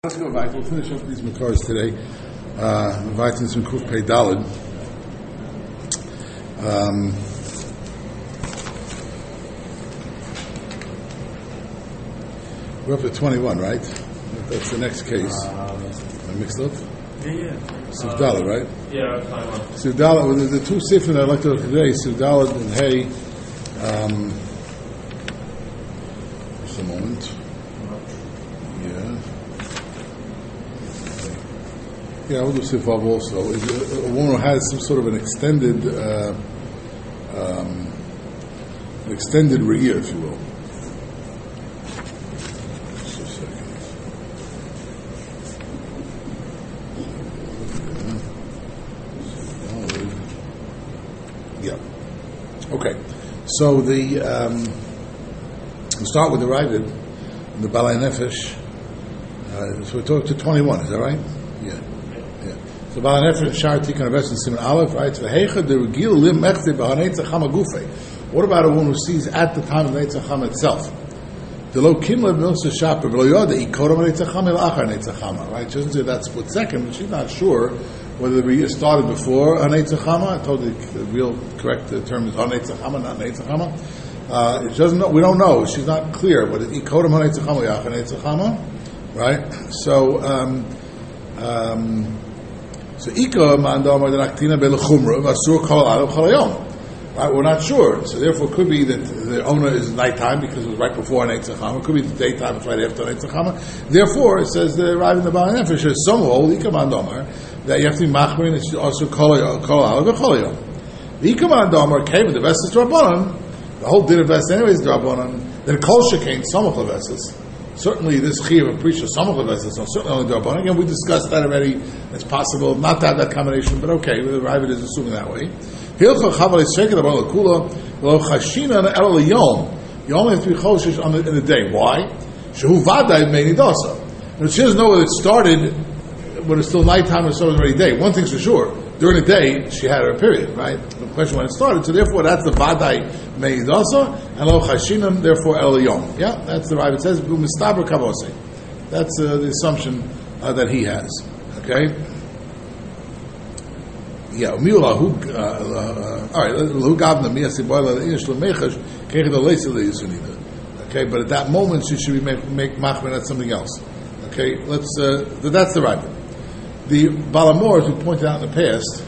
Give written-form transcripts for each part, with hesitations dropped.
Let's go back. We'll finish up these makars today. Inviting some Kuf Pei Dalid. We're up to 21, right? That's the next case. I mixed up? Yeah. Sif Dalid, right? Yeah, 21. Sif Dalid, well, the two sifin I'd like to look at today, Sif Dalid and Hey. Just a moment. Yeah, we'll do Sifav also. A woman who has some sort of an extended re'iyah, if you will. Just a second. Yeah. Okay. So we'll start with the Ravid, the Balai Nefesh. So we talked to 21, is that right? Yeah. So Balai Nefesh Shar Tikkun Aves and Siman Aleph writes, "V'heicha derugil lim mechti b'haneitzach chama gufei." What about a woman who sees at the time of Neitzach Chama itself? Delo kimla b'nosa shaper v'lo yoda ikodam Neitzach Chama l'achar Neitzach Chama. Right? She doesn't say that split second, but she's not sure whether the re'iyah started before Neitzach Chama. I told you the real correct term is Neitzach Chama, not Neitzach Chama. She doesn't know. We don't know. She's not clear. But ikodam Neitzach Chama l'achar Neitzach Chama. Right? So Ika Mandamar Aktina Belchumra Vasur Kol Adam Chalayom. Right, we're not sure. So therefore it could be that the owner is nighttime because it was right before Neitzach Chama. It could be the daytime, it's right after Neitzach Chama. Therefore it says the Rav in the Balai Nefesh is some hold Ika Mandamar that you have to be machmir and also Kol Adam Chalayom. The Ika Mandamar came with the Vesses Drabanan. The whole din of Vesses anyways Drabanan. Then Kol Shekain Samach Vesses. Certainly, this chiyuv of preacher samach leveses, so certainly only darbanan. Again, we discussed that already. It's possible not to have that combination, but okay, the Ravid is assuming that way. Hilcha chavalei sheket abon lekula lo chashina el yom. You only have to be choshish in the day. Why? Shehu vaday meini dasa. And she doesn't know whether it started when it's still nighttime or started already day. One thing's for sure: during the day she had her period. Right? The question when it started. So therefore, that's the vaday meini dasa. And lo chashinam, therefore el yom. Yeah, that's the right. It says mistaber kavose. That's the assumption that he has. Okay. Yeah. Miula who. All right. Who gavna miyasi boila inish lemechash kechid leisa leyisunida. Okay, but at that moment she should be make machmer at something else. Okay. Let's. That's the right. The Balamor, as we pointed out in the past.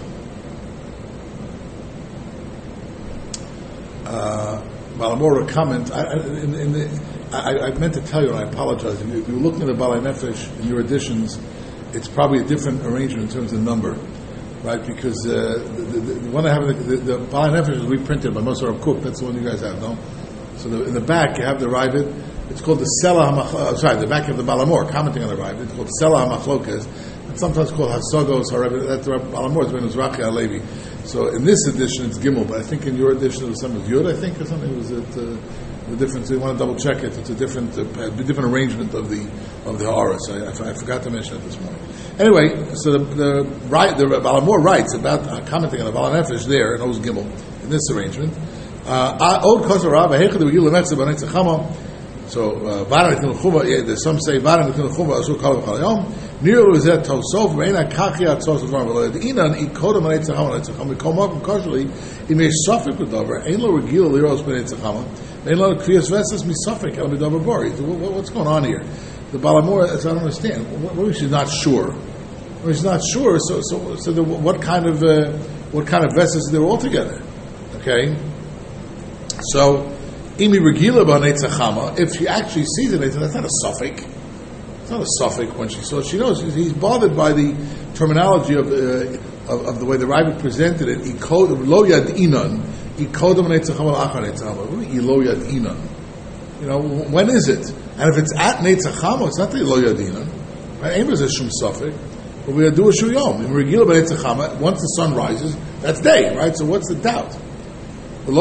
Balamora comment. I meant to tell you, and I apologize. If you're looking at the Balai Nefesh in your editions, it's probably a different arrangement in terms of number, right? Because the one I have, the Balai Nefesh is reprinted by Moshe Rav Kook. That's the one you guys have, no? So in the back you have the Ravid. It's called the Sela HaMachlokes. Sorry, the back of the Balamor commenting on the Ravid. It's called Sela HaMachlokes. It's sometimes called Hasogos. That's the Balamor. It's been Uzrachi Alevi. So in this edition it's Gimel, but I think in your edition it was some of Yud, I think, or something. Was it the difference? So you want to double check it. It's a different arrangement of the Ha'ara. So I forgot to mention it this morning. Anyway, so the Balamor writes about commenting on the Balai Nefesh there in Oz Gimel in this arrangement. Od Kosar Rabba Hechad V'Gil Lemetzah B'Neitzach Chama. So Varan Nitin L'Chuva. Some say Varan Nitin L'Chuva Asur Kol Chalayom. Nir Luzet Tosof Reina Kachi Atzos L'Dvarim V'Lo Inan Ikodam B'Neitzach Chama Neitzach Chama Mikom Kosherly Imei Sofik B'Dover Ein Lo Regil Liros B'Neitzach Chama Ein Lo Kriyas Veses Misofik El B'Dover Bori. What's going on here? The Balamor, I don't understand. What if she's not sure? Well, she's not sure. So what kind of Veses are there altogether? Okay. So, Imi Regila B'Neitzach Chama, if she actually sees it, that's not a suffix. It's not a suffix when she saw it. She knows he's bothered by the terminology of the way the Ravid presented it. Lo Yad Inan, Ikodam Neitzach Chama L'Achar Neitzach Chama. What do you mean Lo Yad Inan? You know, when is it? And if it's at Neitzach Chama, it's not the Lo Yad Inan. Right? Ain't a shum suffix. But we do a Shu Yom. In Regila B'Neitzach Chama, once the sun rises, that's day, right? So what's the doubt? And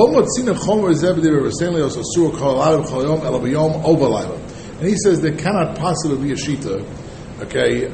he says there cannot possibly be a shita, okay,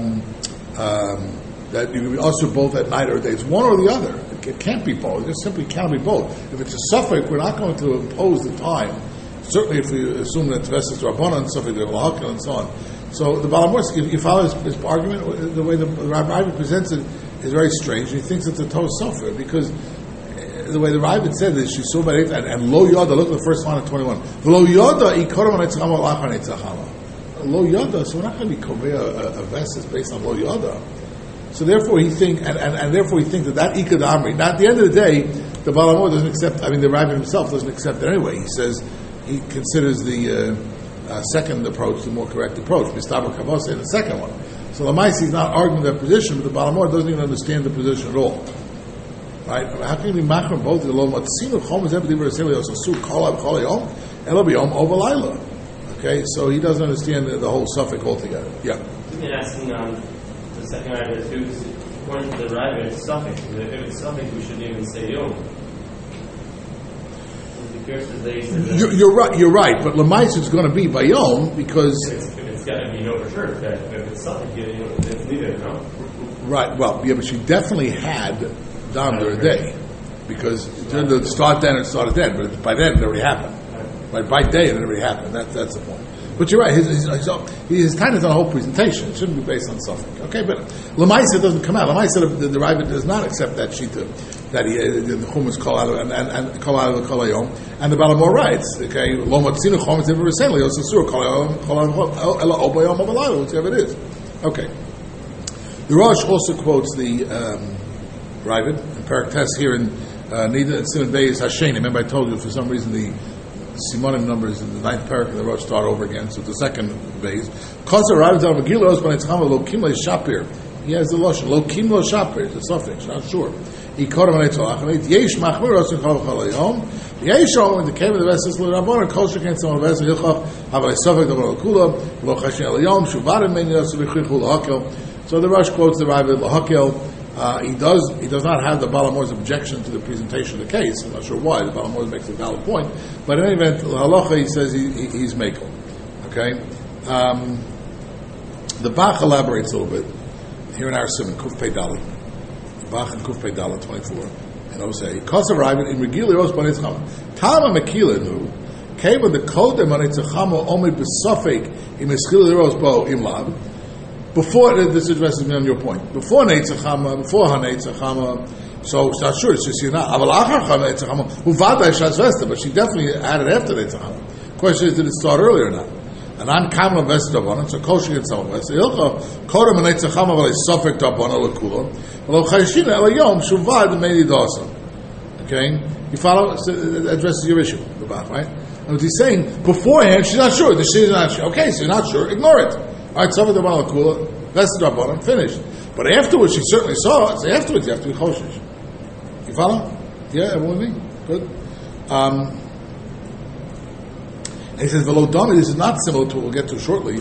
that you can be also both at night or day. It's one or the other. It can't be both. It just simply cannot be both. If it's a suffix, we're not going to impose the time. Certainly, if we assume that Vesses Rabbanan, suffix L'Hakel, and so on, So the Balamor, if you follow his argument, the way the Rabbi presents it is very strange. He thinks it's a Torah Sofer because the way the Rabbi said this, she saw by it, and Lo Yoda, look at the first line of 21. Lo Yoda, Ikoram Netzachama, Lachar Netzachama. Lo Yoda, so we're not going to be Kovei a Vesses based on Lo Yoda. So therefore he thinks, and therefore he thinks that Ikad Amri. Now at the end of the day, the Balamor doesn't accept, the Rabbi himself doesn't accept it anyway. He says, he considers the second approach the more correct approach. Mistabra Kavose, the second one. So the Maisi is not arguing that position, but the Balamor doesn't even understand the position at all. Right? How can you be machram both the lo matzinu chom is everything veraseli osasur kol yom elo b'yom over laila? Okay, so he doesn't understand the whole suffix altogether. Yeah. You're asking the second idea too, because according to the Rabbi, it's suffix. If it's suffix, we shouldn't even say yom. You're right. You're right. But Lamais is going to be by yom because it's got to be for sure. If it's suffix, it's neither. No. Right. Well, yeah, but she definitely had Dam during the day because during the start then it started then, but by then it already happened. Right. By day it already happened. That's the point. But you're right. His time is on a whole presentation. It shouldn't be based on suffix. Okay, but Lamaisa doesn't come out. Lamaisa, the Rabbi does not accept that shita that the chum is called out and call out of the kolayom. And the Balamor writes, okay, lo matzinu chum is never recently. Osasur kolayom ela obayom avalaylo, whichever it is. Okay. The Rosh also quotes the Ravid in Perak Test here in Nida and Simon Bay is Hasheni. Remember, I told you for some reason the Simonim numbers in the ninth parak and the Rosh start over again, so the second base. Kosa Ravid al Megilos when it's Chama lo Kimle Shapir. He has the lotion lo Kimlo Shapir. It's a suffix, not sure. He called him an Eitolach. Yesh Machmir Rosh and Chol Chalayom. Yesh Ol when the came of the vessels lo Rabban and Kol Sheken Tzom Vessel Hilchach have a suffix of lo Kula lo Chashin Elayom Shuvarim Meni Yosef B'Chichul Lahakel. So the Rosh quotes the Ravid Lahakel. He does not have the Balamor's objection to the presentation of the case. I'm not sure why. The Balamor makes a valid point. But in any event, halacha, he says he's makel. Okay? The Bach elaborates a little bit. Here in our Simon, Kuf Pei Dalet. Bach and Kuf Pei Dalet, 24. And I'll say, Kosav Ravid in Regili Ros Banei Tzachama. Tama Mekilenu, came with the Kodem Banei Tzachama, Omid B'Sofek, in Meschil Ros Bo Imlab. Before, this addresses me on your point. Before Neitzachama, before HaNeitzachama, so it's not sure, it's just you're not. Aval Achar HaNeitzachama, Uvada Shas Vesta, but she definitely added after Neitzachama. Question is, did it start earlier or not? And on Kamla Vesta Dabbanon, so Koshik and Sama Vesta, Ilcha, Kodem HaNeitzachama, V'lei Sofek Dabbanon, L'Kulon, V'lo Chayshina, Elayom, Shuvad, Meini Dawson. Okay? You follow? So it addresses your issue, the Bach, right? And what he's saying, beforehand, she's not sure, she's not sure. Okay, so you're not sure, ignore it. All right, Sofek Dabbanon, L'Kulon, Vesta Dabbanon, finished. But afterwards, she certainly saw it. So afterwards, you have to be choshish. You follow? Yeah, everyone with me? Good. And he says, "V'lo dami." This is not similar to what we'll get to shortly.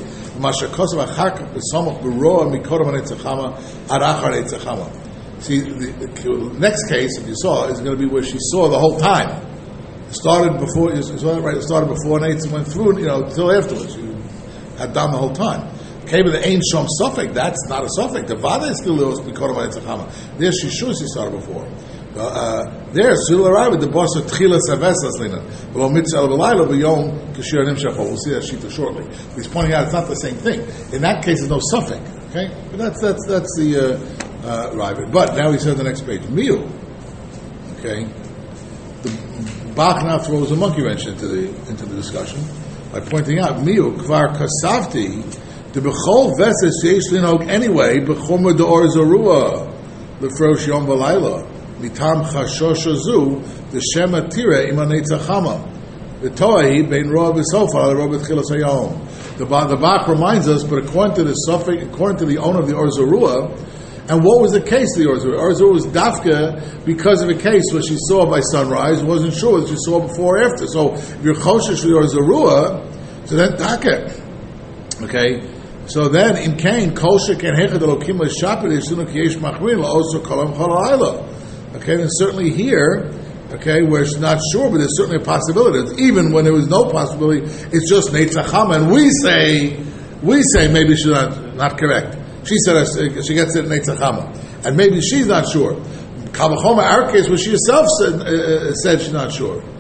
See, the next case, if you saw, is going to be where she saw the whole time. It started before. You saw that right? It started before Nates and went through. Until afterwards, you had done the whole time. Came with the Ein Shom Sofek. That's not a Sofek. The Vada is still there. She's sure she started before. There, Sul arrived with the boss of Tchila Savesas Lina. Below Mitzvah Belayla B'Yom Kashir Nimshach. We'll see that shita shortly. He's pointing out it's not the same thing. In that case, there's no Sofek. Okay, but that's the Ravid. But now he said the next page. Miu. Okay, the Bach now throws a monkey wrench into the discussion by pointing out Miu Kvar Kasavti. The bechol veses yesh linog anyway bechumah deor zarua lefrosh yom v'layla mitam chashosh azu the shema tira imanei tzachama the toahi bein roa b'sofa the roa b'tchilas hayom. The Bach reminds us, but according to the owner of the Or Zarua, and what was the case of the Or Zarua? Or Zarua was dafka because of a case where she saw by sunrise, wasn't sure whether she saw before or after. So if you're choshesh for the Or Zarua, so then taka. Okay. So then, in Cain, kosher can hechad elokim l'shapir yisunu kiyesh machmin la'osu kolam chalayla. Okay, and certainly here, okay, where she's not sure, but there's certainly a possibility. Even when there was no possibility, it's just neitzachama, and we say maybe she's not correct. She said she gets it neitzachama, and maybe she's not sure. Kabachoma, our case, where she herself said she's not sure.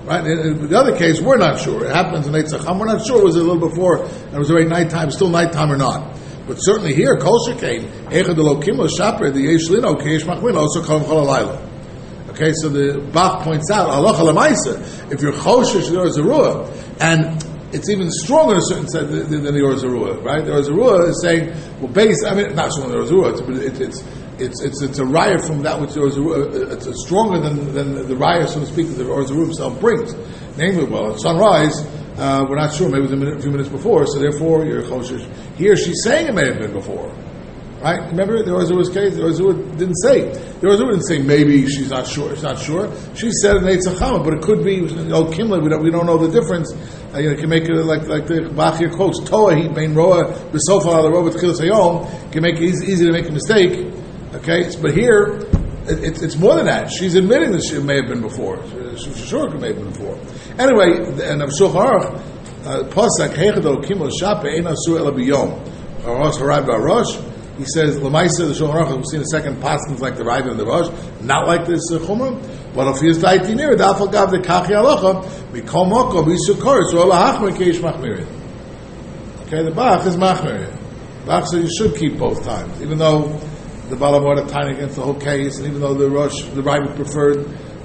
Right? In the other case, we're not sure. It happens in Eitz Chacham. We're not sure was it a little before and it was already nighttime, still nighttime or not. But certainly here, Kol Shekain, Echad Elokim Shaper, the Yesh Lino, Keish Machmin, also Kol Alayla. Okay, so the Bach points out, Halacha Lemaisa, if you're Choshesh, there is a Ruah, and it's even stronger in a certain sense than the Or Zarua, right? The Or Zarua is saying, well, not stronger than the Or Zarua, it's a raya from that which the Or Zarua, it's stronger than the raya, so to speak, that the Or Zarua himself brings. Namely, well, at sunrise, we're not sure, maybe it was a few minutes before, so therefore you're Choshesh. Here she's saying it may have been before. Right? Remember the Or Zarua's case? The Or Zarua didn't say. The Or Zarua didn't say maybe she's not sure. She's not sure. She said in Eitz Chacham, but it could be Kimla. We don't know the difference. You can make it like the Bachir quotes. Toa he bein roa b'sofa ala roa b'tchilas hayom. Can make it easy to make a mistake. Okay, but here it's more than that. She's admitting that she may have been before. She's sure it may have been before. Anyway, and of Shulchan Aruch, Pasuk Heichad Kimla Shape Ein Asur Ela B'Yom. Haras Harayv Ba'Rosh. He says, Lamaisa, the Shulchan Aruch, we've seen a second paskins like the Rav and the Rosh, not like this Chumrah. But if he is Daiti near, Dafal Gav the Kachi Alocha, Mikol Moko, Bisukor, so Allah Hachmer Keish Machmirin. Okay, the Bach is Machmirin. Bach says you should keep both times, even though the Balamor are tying against the whole case, and even though the Rosh, the Rav preferred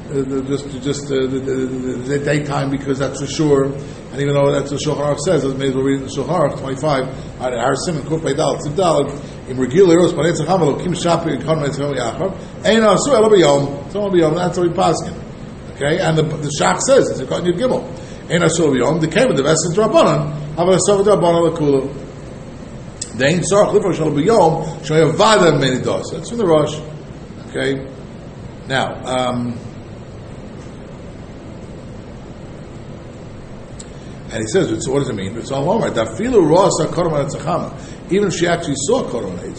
the daytime because that's for sure, and even though that's what Shulchan Aruch says, it may as well read it in Shulchan Aruch 25. Our Simon Kupay Dal Tzidal in regular Eros Panei Tzacham Elokim Shapi and Kon Metzacham Yachar Ein Asu Elo B'Yom. So B'Yom. That's what we paskin. Okay, and the Shach says it's a Kon Yud Gimel. Ein Asu B'Yom. The came with the Vesens Rabbanan. Havel Asov Rabbanan Lekula. The Ein Sarach Lifor Shal B'Yom Shoy Avada Menidos. That's from the Rosh. Okay, now. And he says, so what does it mean? It's all over. Even if she actually saw Korban,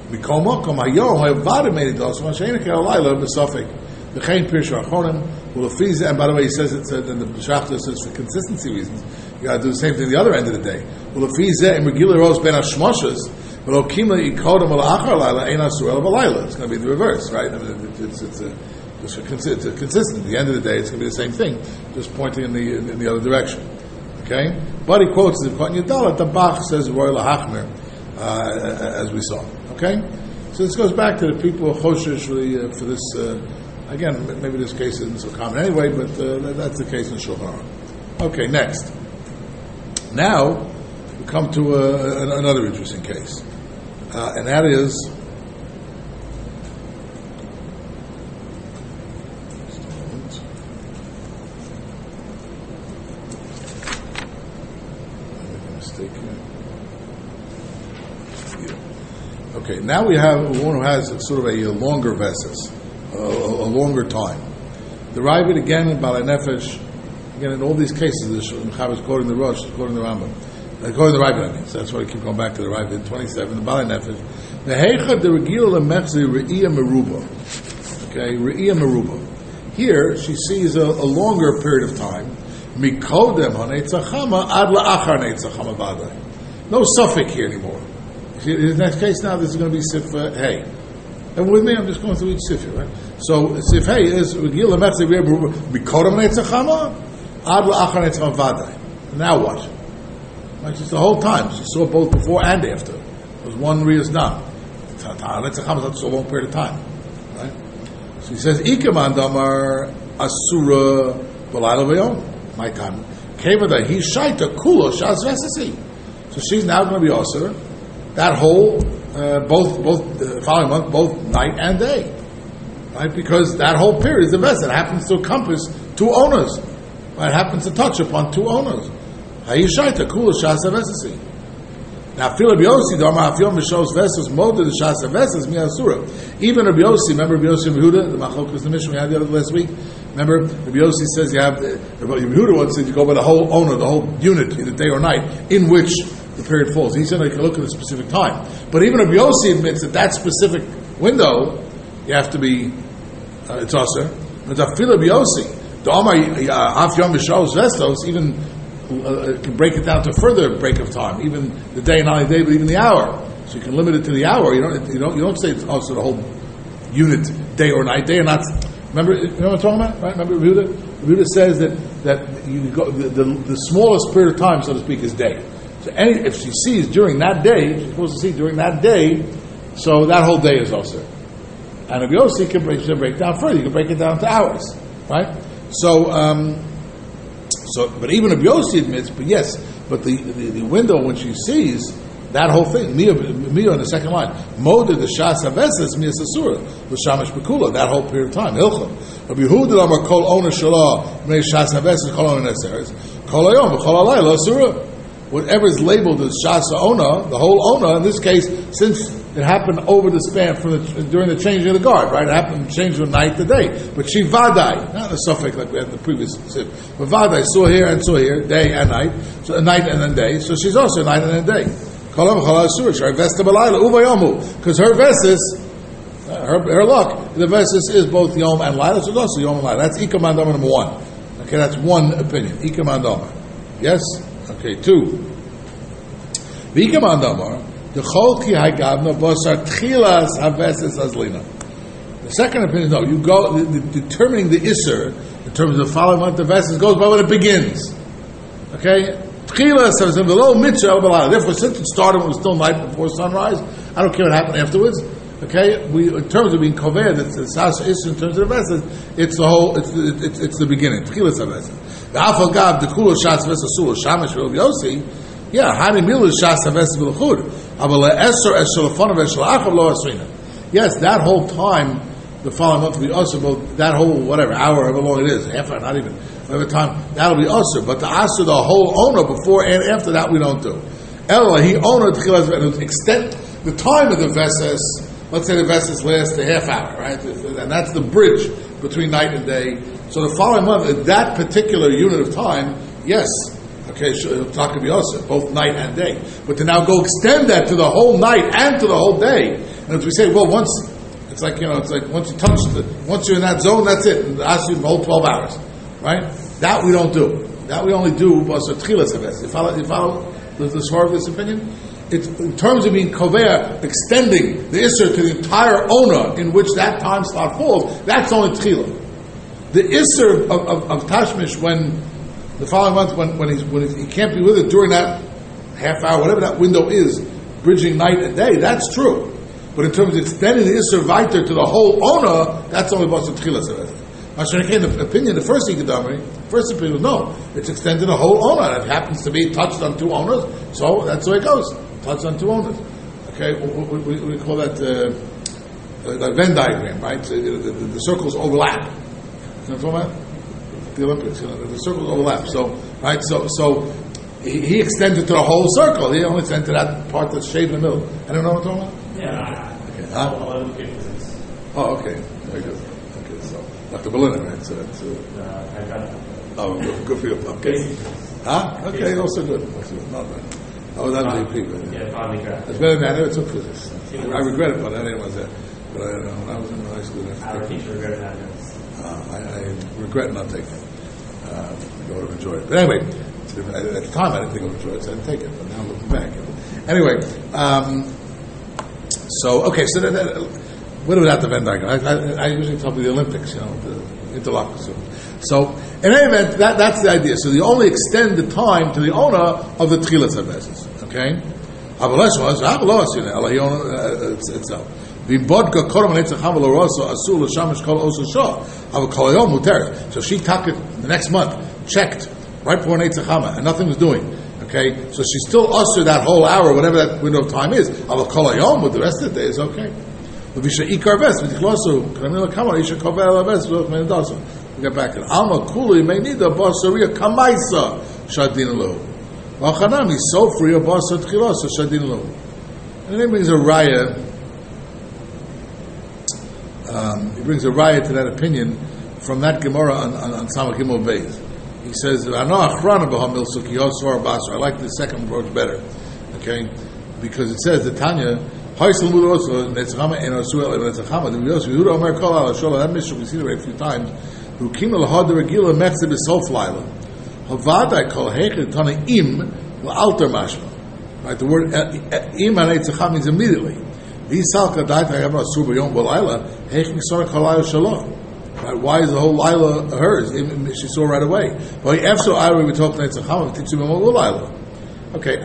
and by the way, he says it's and the Shachta says for consistency reasons, you got to do the same thing the other end of the day. It's going to be the reverse, right? I mean, it's consistent. At the end of the day, it's going to be the same thing, just pointing in the other direction. Okay, but he quotes the Kohen Yadalat. The Bach says Royal Hachmer, as we saw. Okay, so this goes back to the people of Choshesh really, for this. Again, maybe this case isn't so common anyway, but that's the case in Shulchan Aruch. Okay, next. Now we come to another interesting case, and that is. Okay, now we have one who has sort of a longer vesis, a longer time. The Ravid again in Balei Nefesh, again in all these cases, the Chav is quoting the Rosh, quoting the Rambam, quoting the Ravid. I mean, so that's why I keep going back to the Ravid 27, the Balei Nefesh. The Heichad the Regil Lemechzi Re'iyah Meruba. Okay, Re'iyah Meruba. Here she sees a longer period of time. Mikodem Hanetzachama Ad La'achar Netzachama Vadai. No suffix here anymore. In the next case now, this is going to be Sif Hey. And with me, I'm just going through each Sif, right? So Sif Hey is Regil Lemechzi Re'iyah Meruba. Mikodem Hanetzachama Ad La'achar Netzachama Vadai. Now what? Like just the whole time. She saw both before and after. There was one Riyas Nam. Netzachama is not so long period of time. Right? So he says, Ikaman Damar Asura Balayla V'yom. My time. Kevada he shaita kula shas vesasi. So she's now going to be osir that whole both following month, both night and day, right? Because that whole period is the vessel. It happens to encompass two owners. Right? It happens to touch upon two owners. He shaita kula shas vesasi. Now, Rabbi Yossi, the Amar Afyom V'Shos Vesas, Moda the Shas Vesas Mi Asura. Even Rabbi Yossi, remember Rabbi Yossi and Yehuda, the Machlok is the mission we had the other last week. Remember, Rabbi Yossi says you have Rabbi Yehuda once said you go by the whole owner, the whole unit, either day or night, in which the period falls. He said you can look at a specific time. But even Rabbi Yossi admits that specific window, you have to be it's Asur. But the Rabbi Yossi, the Amar Afyom V'Shos Vesas, even can break it down to further break of time, even the day, not only the day, but even the hour. So you can limit it to the hour. You don't say it's also the whole unit, day or night. Day or not. Remember what I'm talking about, right? Remember Yehuda? Yehuda says that that you go, the smallest period of time, so to speak, is day. So if she sees during that day, she's supposed to see during that day, so that whole day is also. And if Yossi can break down further, you can break it down to hours, right? So, but even if Yossi admits, but yes, but the window when she sees that whole thing, Mia in the second line, Moda the Shas Haveses Mia Sasura, the Shamash Bekula, that whole period of time, Hilchah. Rabbi Yehuda Amar Kol Ona Shalah, Mei Shas Haveses Kol Ona Neseres, Kol Hayom Kol Alayla Asura. Whatever is labeled as Shasa Ona, the whole Ona, in this case, since it happened over the span during the changing of the guard, right? It happened change from night to day. But she Vadai, not a suffix like we had in the previous sip, but Vadai, saw here, day and night, so a night and then day, so she's also a night and then day. Because her Vesis, her luck, the Vesis is both Yom and Laila, so it's also Yom and Laila. That's Ika Mandama number 1. Okay, that's one opinion. Ika Mandama. Yes? Okay, 2. V'Ika Mandama, the Chol Ki Haigavna Bosar Tchilas Havesis Azlina. The second opinion is no, you go, determining the Isser, in terms of the following month, the Vesis goes by when it begins. Okay? Tchilas says below Mitzvah Balah. Therefore, since it started when it was still night before sunrise, I don't care what happened afterwards. Okay, in terms of being kover, that's the sas is in terms of the vessel. It's the whole. It's the beginning. Tchilas vessel. The afal gav the kulo shas vessel sul shamish vil yosi. Yeah, hani milu shas vessel vil chud. Aval esor es shalafon vessel achav lo asrina. Yes, that whole time, the following month will be usher. But that whole whatever hour, however long it is, half hour, not even whatever time, that'll be usher. But the asher, the whole owner before and after that, we don't do. Ella he owned tchilas vessel. Extent the time of the vessel. Let's say the Vesis lasts a half hour, right? And that's the bridge between night and day. So the following month, at that particular unit of time, yes, okay, talk be also both night and day. But to now go extend that to the whole night and to the whole day, and as we say, well, once it's like once you touch once you're in that zone, that's it. And ask you the whole 12 hours, right? That we don't do. That we only do. You follow the sort of this opinion? It's in terms of being kover, extending the Isser to the entire owner in which that time slot falls, that's only Tchila. The Isser of Tashmish, when the following month, when he can't be with it during that half hour, whatever that window is, bridging night and day, that's true. But in terms of extending the Isser Viter to the whole owner, that's only Basa Tchila. The opinion, the first opinion was no, it's extended to the whole owner. It happens to be touched on 2 owners, so that's the way it goes. Touched on 2 owners. Okay, we call that the Venn diagram, right? So the circles overlap. You know what I'm talking about? The Olympics, the circles overlap. So, right, so he extended to the whole circle. He only extended to that part that's shaved in the middle. I don't know what I'm talking about? Yeah. Okay. Oh, okay. Very good. Okay, so Dr. Berliner, right? So that's. I got it. Oh, good for you. Okay. Huh? Okay, also good. Not bad. Oh, that's JP. Yeah, finally got it's better than I never took physics. I regret it, but I didn't want that. But when I was in high school, our teacher regretted that. I regret not taking it. I would have enjoyed it. But anyway, at the time I didn't think I would enjoy it, so I didn't take it. But now looking back. Anyway, so what about the Venn diagram? I usually talk about the Olympics, the interlocutors. So, in any event, that's the idea. So, you only extend the time to the owner of the Tchilas HaVesis. Okay? Itself. So, she took it the next month, checked, right before Netzach Hama, and nothing was doing. Okay? So, she still ushered that whole hour, whatever that window of time is. With the rest of the day, it's okay. Get back in Alma Kuli may need a Basaria Kamaisa Shadinalo. Wachanami Sofria Basar Tchilosa Shadinalo. And then he brings a raya. He brings a raya to that opinion from that Gemara on Samach Gimel Beis. He says, I like the second approach better. Okay? Because it says the Tanya Haisel Muroso Netzachama and Asuel and Netzachama. The Yehuda Omer Kol Al Shola. That mission we've seen it a few times. Who came to the Regila Metzib is so flyla. Havadai Kol Hechid Tana Im Alter Mashma. Right, the word Im and Netzacham means immediately. Visalka Daita Yavra Suba Yom Balayla Hechid Sora Kalayo Shalom. Right? Why is the whole Laila hers? She saw right away. Well, after I we talk to Netzacham, teaching them all Laila. Okay,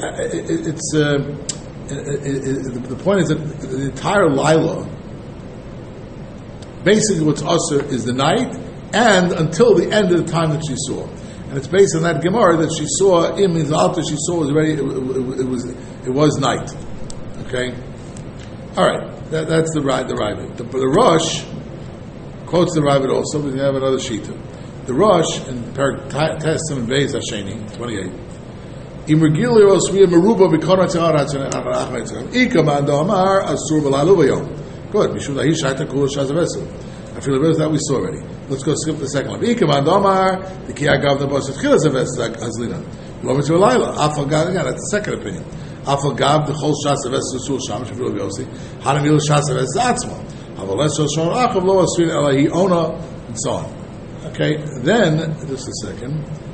the point is that the entire Laila, basically what's usher is the night and until the end of the time that she saw. And it's based on that Gemara that she saw, means the altar she saw was already, it was night. Okay? Alright, that's the Ravid. The Rosh quotes the Ravid also, but we have another Shita. The Rosh, in Perak Tessim and Beis Hasheni, 28, Imregilios via Meruba Bikona Tzahara Ikaman Domar Asur Balalu Vayom. Good. Mishum Lahi Shaita Kula Shazavesu. I feel the that we saw already. Let's go skip the second one. Ikaman Domar the Kiyagav the Bosset Chilas Zavesu Azlina. Loma to Laila. Afal Gav again. That's the second opinion. Afal Gav the Chol Shazavesu Sul Sham Shafil Yosi. Hanamil Shazavesu Atzma. Avaleso Shon Achav Lo Asrin Elahi Ona and so on. Okay. Then just a second.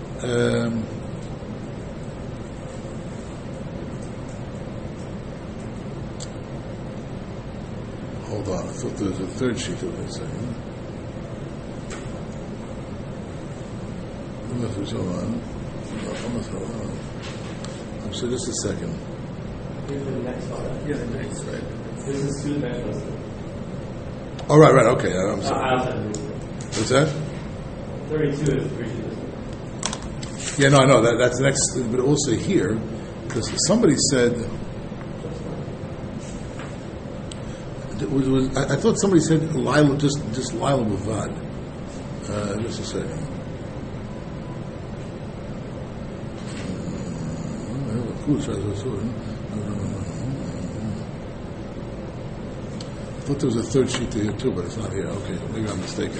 Hold on, I thought there was a third sheet of this saying. I'm sorry, just a second. Here's the next one. Yeah, the next, right. This is two next ones. Oh, right, okay, I'm sorry. I also have What's that? 32 is three sheets. Yeah, no, I know, that's the next, but also here, because somebody said, I thought somebody said Lila, just Lila Bavad. Just a second. I thought there was a third sheet here too, but it's not here. Okay, maybe I'm mistaken.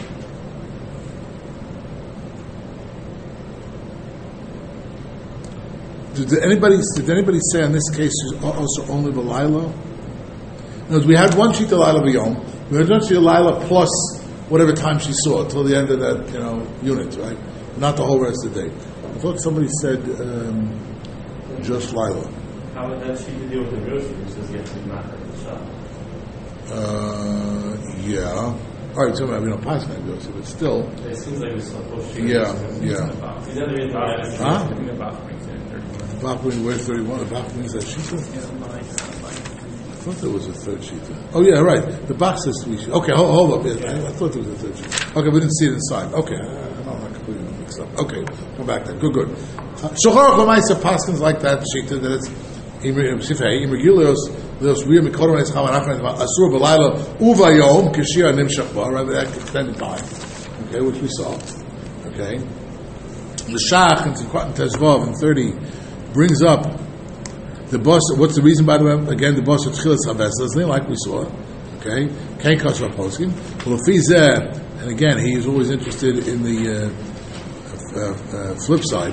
Did anybody say in this case also only the Lila? No, we had one sheet of Laila B'Yom. We had one sheet of Laila plus whatever time she saw till the end of that unit, right? Not the whole rest of the day. I thought somebody said just Laila. How would that sheet deal with the grocery? It says you have to knock at the shop. Yeah. All right, so we don't pass that grocery, but still. It seems like it's supposed to. Yeah. The other is Huh? The Bachman, where 31? The Bachman is that sheet? I thought there was a third sheet. Oh yeah, right. The box says three sheets. Okay, hold up. Yeah, I thought there was a third sheet. Okay, we didn't see it inside. Okay, I'm not completely mixed up. Okay, come back then. Good. Shochar Chomaisa Paskins like that sheet that it's Imregilos Leos Ria Mikorom Es Chamanachman Asur B'Laila Uvayom Kishir Nimshach Ba. Right, that extended time. Okay, which we saw. Okay, the Shach in Tezvav in 30 brings up. The boss. What's the reason? By the way, again, the boss of Tchilas Haveslas, like we saw. Okay, Kain Kasha Poskim. And again, he is always interested in the flip side.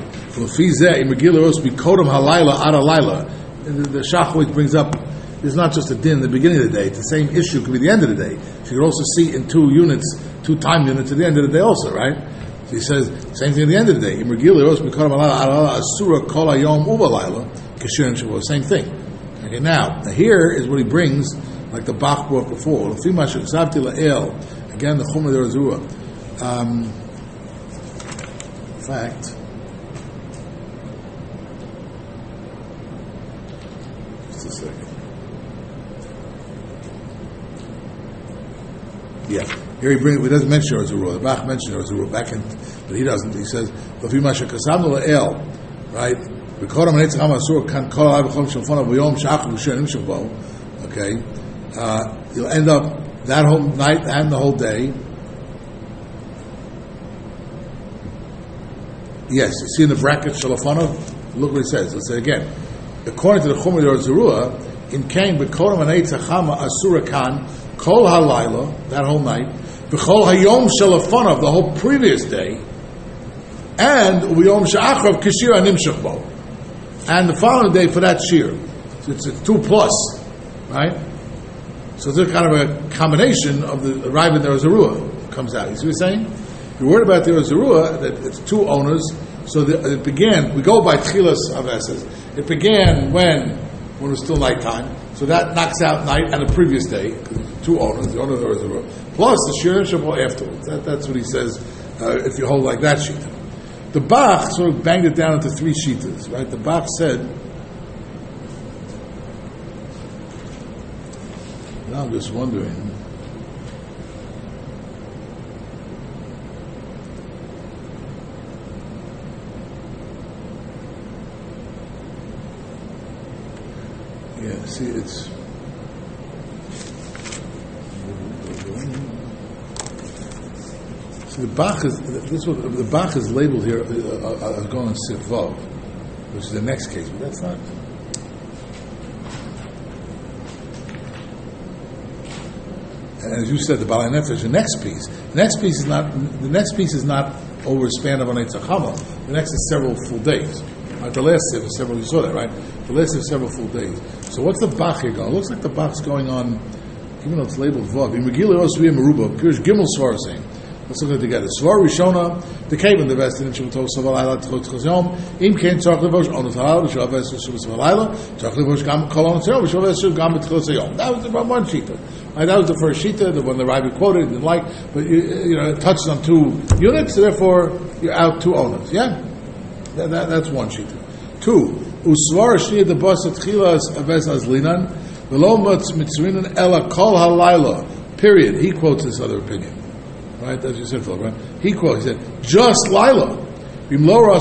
The Shachwit brings up. It's not just a din at the beginning of the day. It's the same issue. Could be the end of the day. So you could also see in two time units at the end of the day, also, right? So he says same thing at the end of the day. Same thing. Okay, now here is what he brings, like the Bach brought before. Again, the Chumra Derazua. In fact, just a second. Yeah, here he doesn't mention Derazua. The Bach mentioned Derazua back in, but he doesn't. He says, right? Okay, you'll end up that whole night and the whole day. Yes, you see in the bracket Shalafonov, look what it says. Let's say again. According to the Chumra Derazua, in Kain, B'Koram Anei Tzachama Asura Kan, Kol HaLaila, that whole night, B'Chol HaYom Shalafonov, the whole previous day, and Uyom Sha'achrav Kishir Animshach Bo. And the following day for that shear. So it's a 2 plus, right? So it's a kind of a combination of the arrival there as a Ruah comes out. You see what I'm saying? If you're worried about there as a Ruah, that it's two owners, so it began, we go by Tchilas Havesas. It began when it was still nighttime, so that knocks out night and the previous day. two owners. The owner is a row. Plus the shirin shabbat afterwards. That's what he says. If you hold like that shita, the Bach sort of banged it down into three shitas. Right? The Bach said. Now I'm just wondering. Yeah, see, it's. See, the Bach is labeled here as going on Sivov, which is the next case, but that's not. And as you said, the Balei Nefesh, the next piece is not over a span of an Eitzachama. The next is several full days. Right? The last Siv is several. You saw that, right? The last is several full days. So what's the Bach here going? It looks like the Bach's going on, even though it's labeled Vav. In Megillah Osviyah Meruba, Pirish Gimel Svar saying. Let's look at it together. Svar Rishona, the cave in the vest in Shemutov Savalayla Tchot Chazom, Im Ken Tzarch Levosh Onut Halal, V'Shav Esher Shuvas Savalayla, Tzarch Levosh Gam Kolon Tzarch, V'Shav Esher Gam B'Tchot Zayom. That was the one shita. Right, that was the first shita, the one the Rabbi quoted, didn't like, but it touched on two units, so therefore you're out two owners. Yeah, that's one shita. Two, Usvar Shnia the Bas Atchilas Aves Azlinan, V'Lo Mitzrinan Ela Kol Halayla. Period. He quotes this other opinion. Right, as you said, Philip, right? He quotes, he said, just Lila. I don't know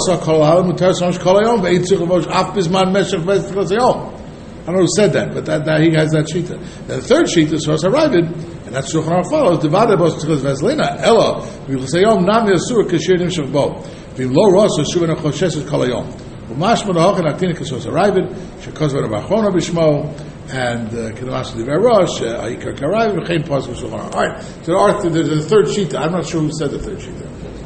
who said that, but that he has that shita. Then the third shita is Ros HaRavid, and that's Shulchan Aruch follows. Divided Bos Tchilas Veslina Ella. V'Yusayom Nami Asur Kashir Nimshav Bo. V'Im Lo Ros Hashuven Achoshes Kolayom. V'Mashma Lahochen Aktinik is Ros HaRavid. Shekos V'Rav Achona B'Shmo. And Kedamas Liverosh, Aikar Karav, V'Chein Pas V'Shulchan Aruch. All right. So there's a third shita. I'm not sure who said the third shita.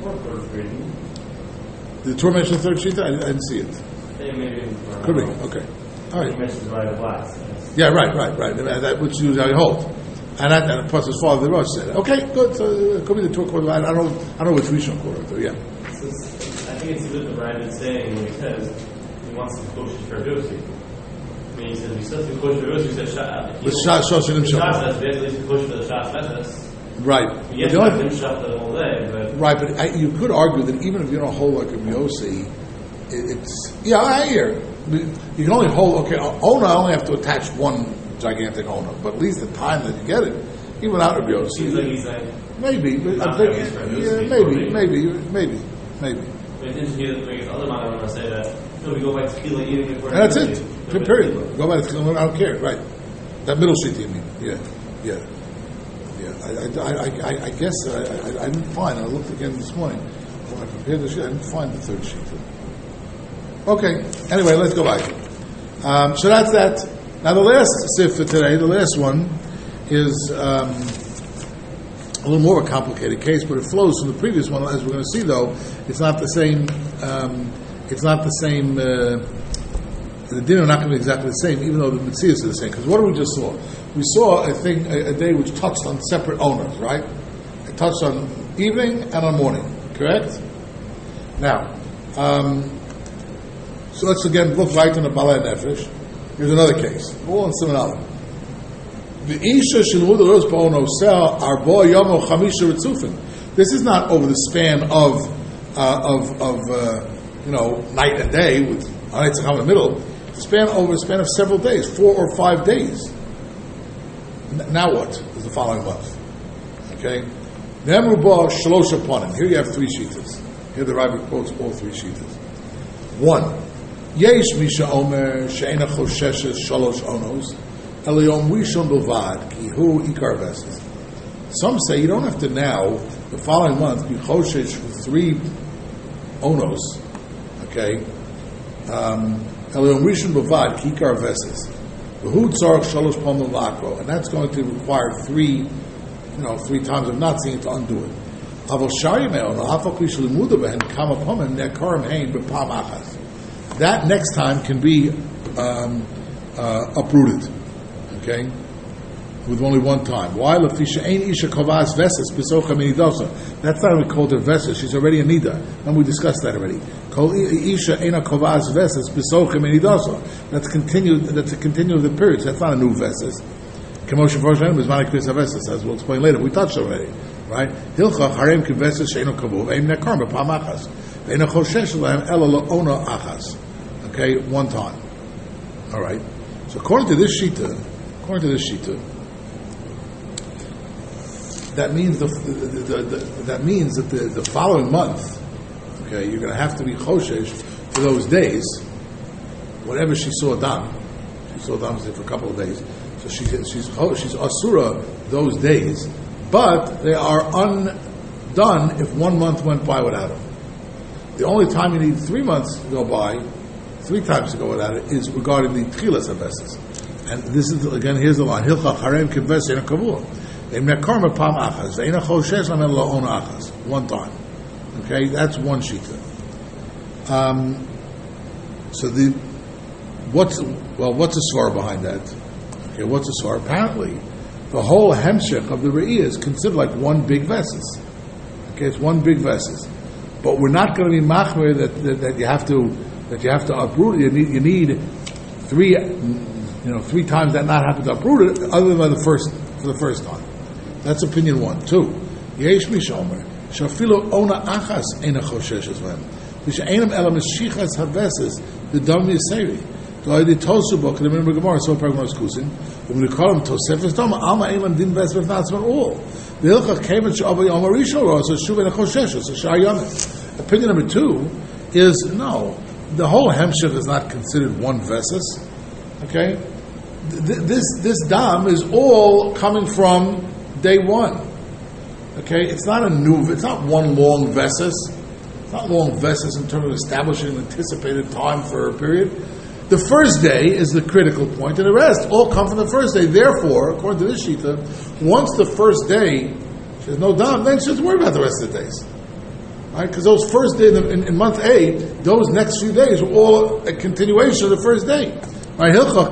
Did the Torah mention the third shita? I didn't see it. Could be. Okay. All right. Yeah, right. That which is how you hold. And plus his father, the Rosh, said it. Okay, good. So it could be the Torah quarter. I don't know which Rishon quarter. So yeah. I think it's a bit of Ryan saying when he says he wants to push for Josie. I mean, he says, we still have to push for Josie. He said, the Shas says, basically, to push for the Shas Vesas. Right. You have to shut the whole day, but... Right, but you could argue that even if you don't hold like a Yossi, it's... Yeah, I hear. You can only hold... Okay, Ona, I only have to attach one gigantic Ona, but at least the time that you get it, even without a Yossi... Seems like he's saying... Maybe, but I'm thinking... Maybe. But it's interesting that the other man I want to say that we go by tequila eating before... And that's it. Period. Go by tequila, I don't care. Right. That middle sheet you mean. Yeah. I guess I didn't find. I looked again this morning when I prepared the sheet. I didn't find the third sheet. Okay. Anyway, let's go back. So that's that. Now the last sif for today, the last one, is a little more of a complicated case, but it flows from the previous one. As we're going to see, though, it's not the same. The dinner are not going to be exactly the same, even though the mitzvahs are the same. Because what did we just saw? We saw a day which touched on separate owners, right? It touched on evening and on morning, correct? Now, so let's again look right on the Balei Nefesh. Here's another case, all in similar. The Isha Shinmud Ros Ba'ono Sel Arbo Yomo Chamisha Ritzufin. This is not over the span of night and day with Hanitzach in the middle. Over a span of several days, 4 or 5 days. Now what is the following month? Okay? Nemruba Shalosh Aponim. Here you have 3 shitas. Here the Rabbi quotes all 3 shitas. 1. Yesh Misha Omer She'ena Chosheshes Shalosh Onos Eliyom Rishon Bilvad Ki Hu Ikar Veses. Some say you don't have to now, the following month, be Choshesh for 3 Onos. Okay? Eliyom Rishon Bilvad Ki Ikar Veses. And that's going to require 3 times of not seeing it to undo it. That next time can be uprooted, okay, with only one time. Why? That's not what we called her veses. She's already a nida, and we discussed that already. That's a continue of the periods. That's not a new veses. Commotion for Hashem is Manik Chris Avesis, as we'll explain later. We touched already, right? Hilchach Harem Kivesis Sheino Kavuv Ein Nekar B'Pam Achas Ve'Eino Choshesh Lahem Ela Lo'ona Achas. Okay, one time. All right. So according to this shita, that means that the following month, okay, you're going to have to be choshesh for those days. Whatever she saw dam for a couple of days. So she's asura those days, but they are undone if 1 month went by without it. The only time you need 3 months to go by, 3 times to go without it, is regarding the tchilas havesis. And this is, again, here's the line. Hilchach harem kives ena kavua. Em nekar pam achas. Ve'ena choshesh lamen la'on achas. 1 time. Okay, that's one shita. So what's the svara behind that? Okay, what's the svara? Apparently, the whole hemshech of the re'iyah is considered like one big vesis. Okay, it's one big vesis. But we're not going to be machmer that you have to uproot it. You need 3 times that not happen to uproot it, other than for the first time. That's opinion 1. 2. Yesh mishomer shafilu ona achas ena chosheshes v'hem v'she'enam ela meshichas haveses the dam yiseri. So I did tosu book. And remember Gemara so pragmanos kusin. When we call him tosefes dama alma elam din ves v'fnatz von all. The hilchach kemet she'avay yom harishon rosa shuv ena chosheshes so shar yomim. Opinion number 2 is no. The whole hemshech is not considered one vesis. Okay, this dam is all coming from day 1. Okay, it's not one long vesis. It's not long vesis in terms of establishing an anticipated time for a period. The first day is the critical point, and the rest all come from the first day. Therefore, according to this shita, once the first day there's no dam, then she doesn't worry about the rest of the days. Right? Because those first days in month A, those next few days are all a continuation of the first day. Right?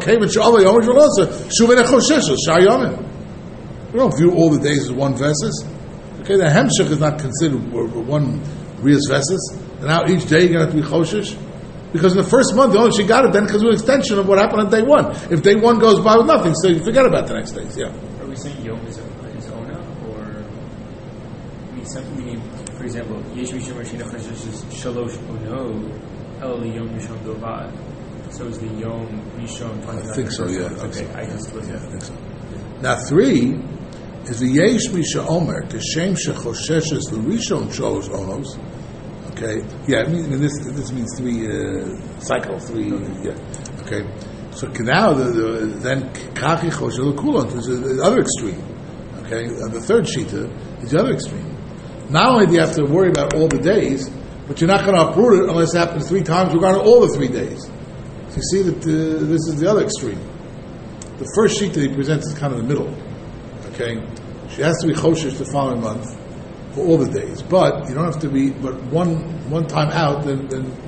We don't view all the days as one vesis. Okay, the hemshech is not considered one rias vesis. And now each day you're going to have to be choshesh. Because in the first month, the only she got it then because it was an extension of what happened on day 1. If day 1 goes by with nothing, so you forget about the next days. Yeah. Are we saying yom is ona, or meaning, for example, yesh mishum rashina choshesh is shalosh ono el yom mishum dovad. So is the yom mishum? I think so. Yeah. Okay, I just I think so. Now 3 is the yesh misha omer keshem shechoshesh the rishon shalosh onos. Okay, yeah, this means 3 cycles, 3. Yeah, okay. So now then kachi choshel kulon is the other extreme. Okay, and the third shita is the other extreme. Not only do you have to worry about all the days, but you're not going to uproot it unless it happens 3 times regarding all the 3 days. So you see that this is the other extreme. The first sheet that he presents is kind of the middle. Okay, she has to be choshesh the following month for all the days, but you don't have to be. But one time out, then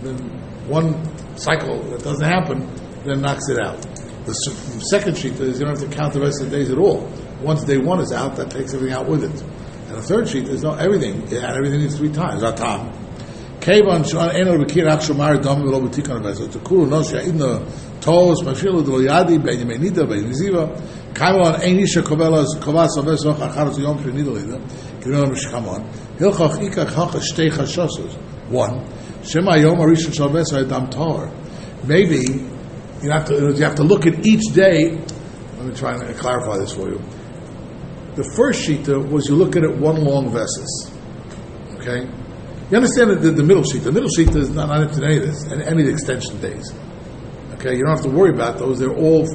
one cycle that doesn't happen, then knocks it out. The second sheet is you don't have to count the rest of the days at all. Once day 1 is out, that takes everything out with it. And the third sheet is not everything. And everything is 3 times. Atam. Kevan shon eno bekir achshomar dam v'lo b'tikon v'ezot. Tukuru no she'idna tos mashilu d'lo yadi ben yemenida ben yiziva. Kevan ein isha kovas aves v'ach acharos yom shenida lida. Kiron mishkamon. Hilchach ikach hachas shtei chashosos. 1. Shema yom arishon shal aves ha'edam tar. Maybe you have to look at each day. Let me try and clarify this for you. The first shita was you look at it one long vesis. Okay? You understand that the middle shita. The middle shita is not into any of this, and any of the extension days. Okay? You don't have to worry about those. They're all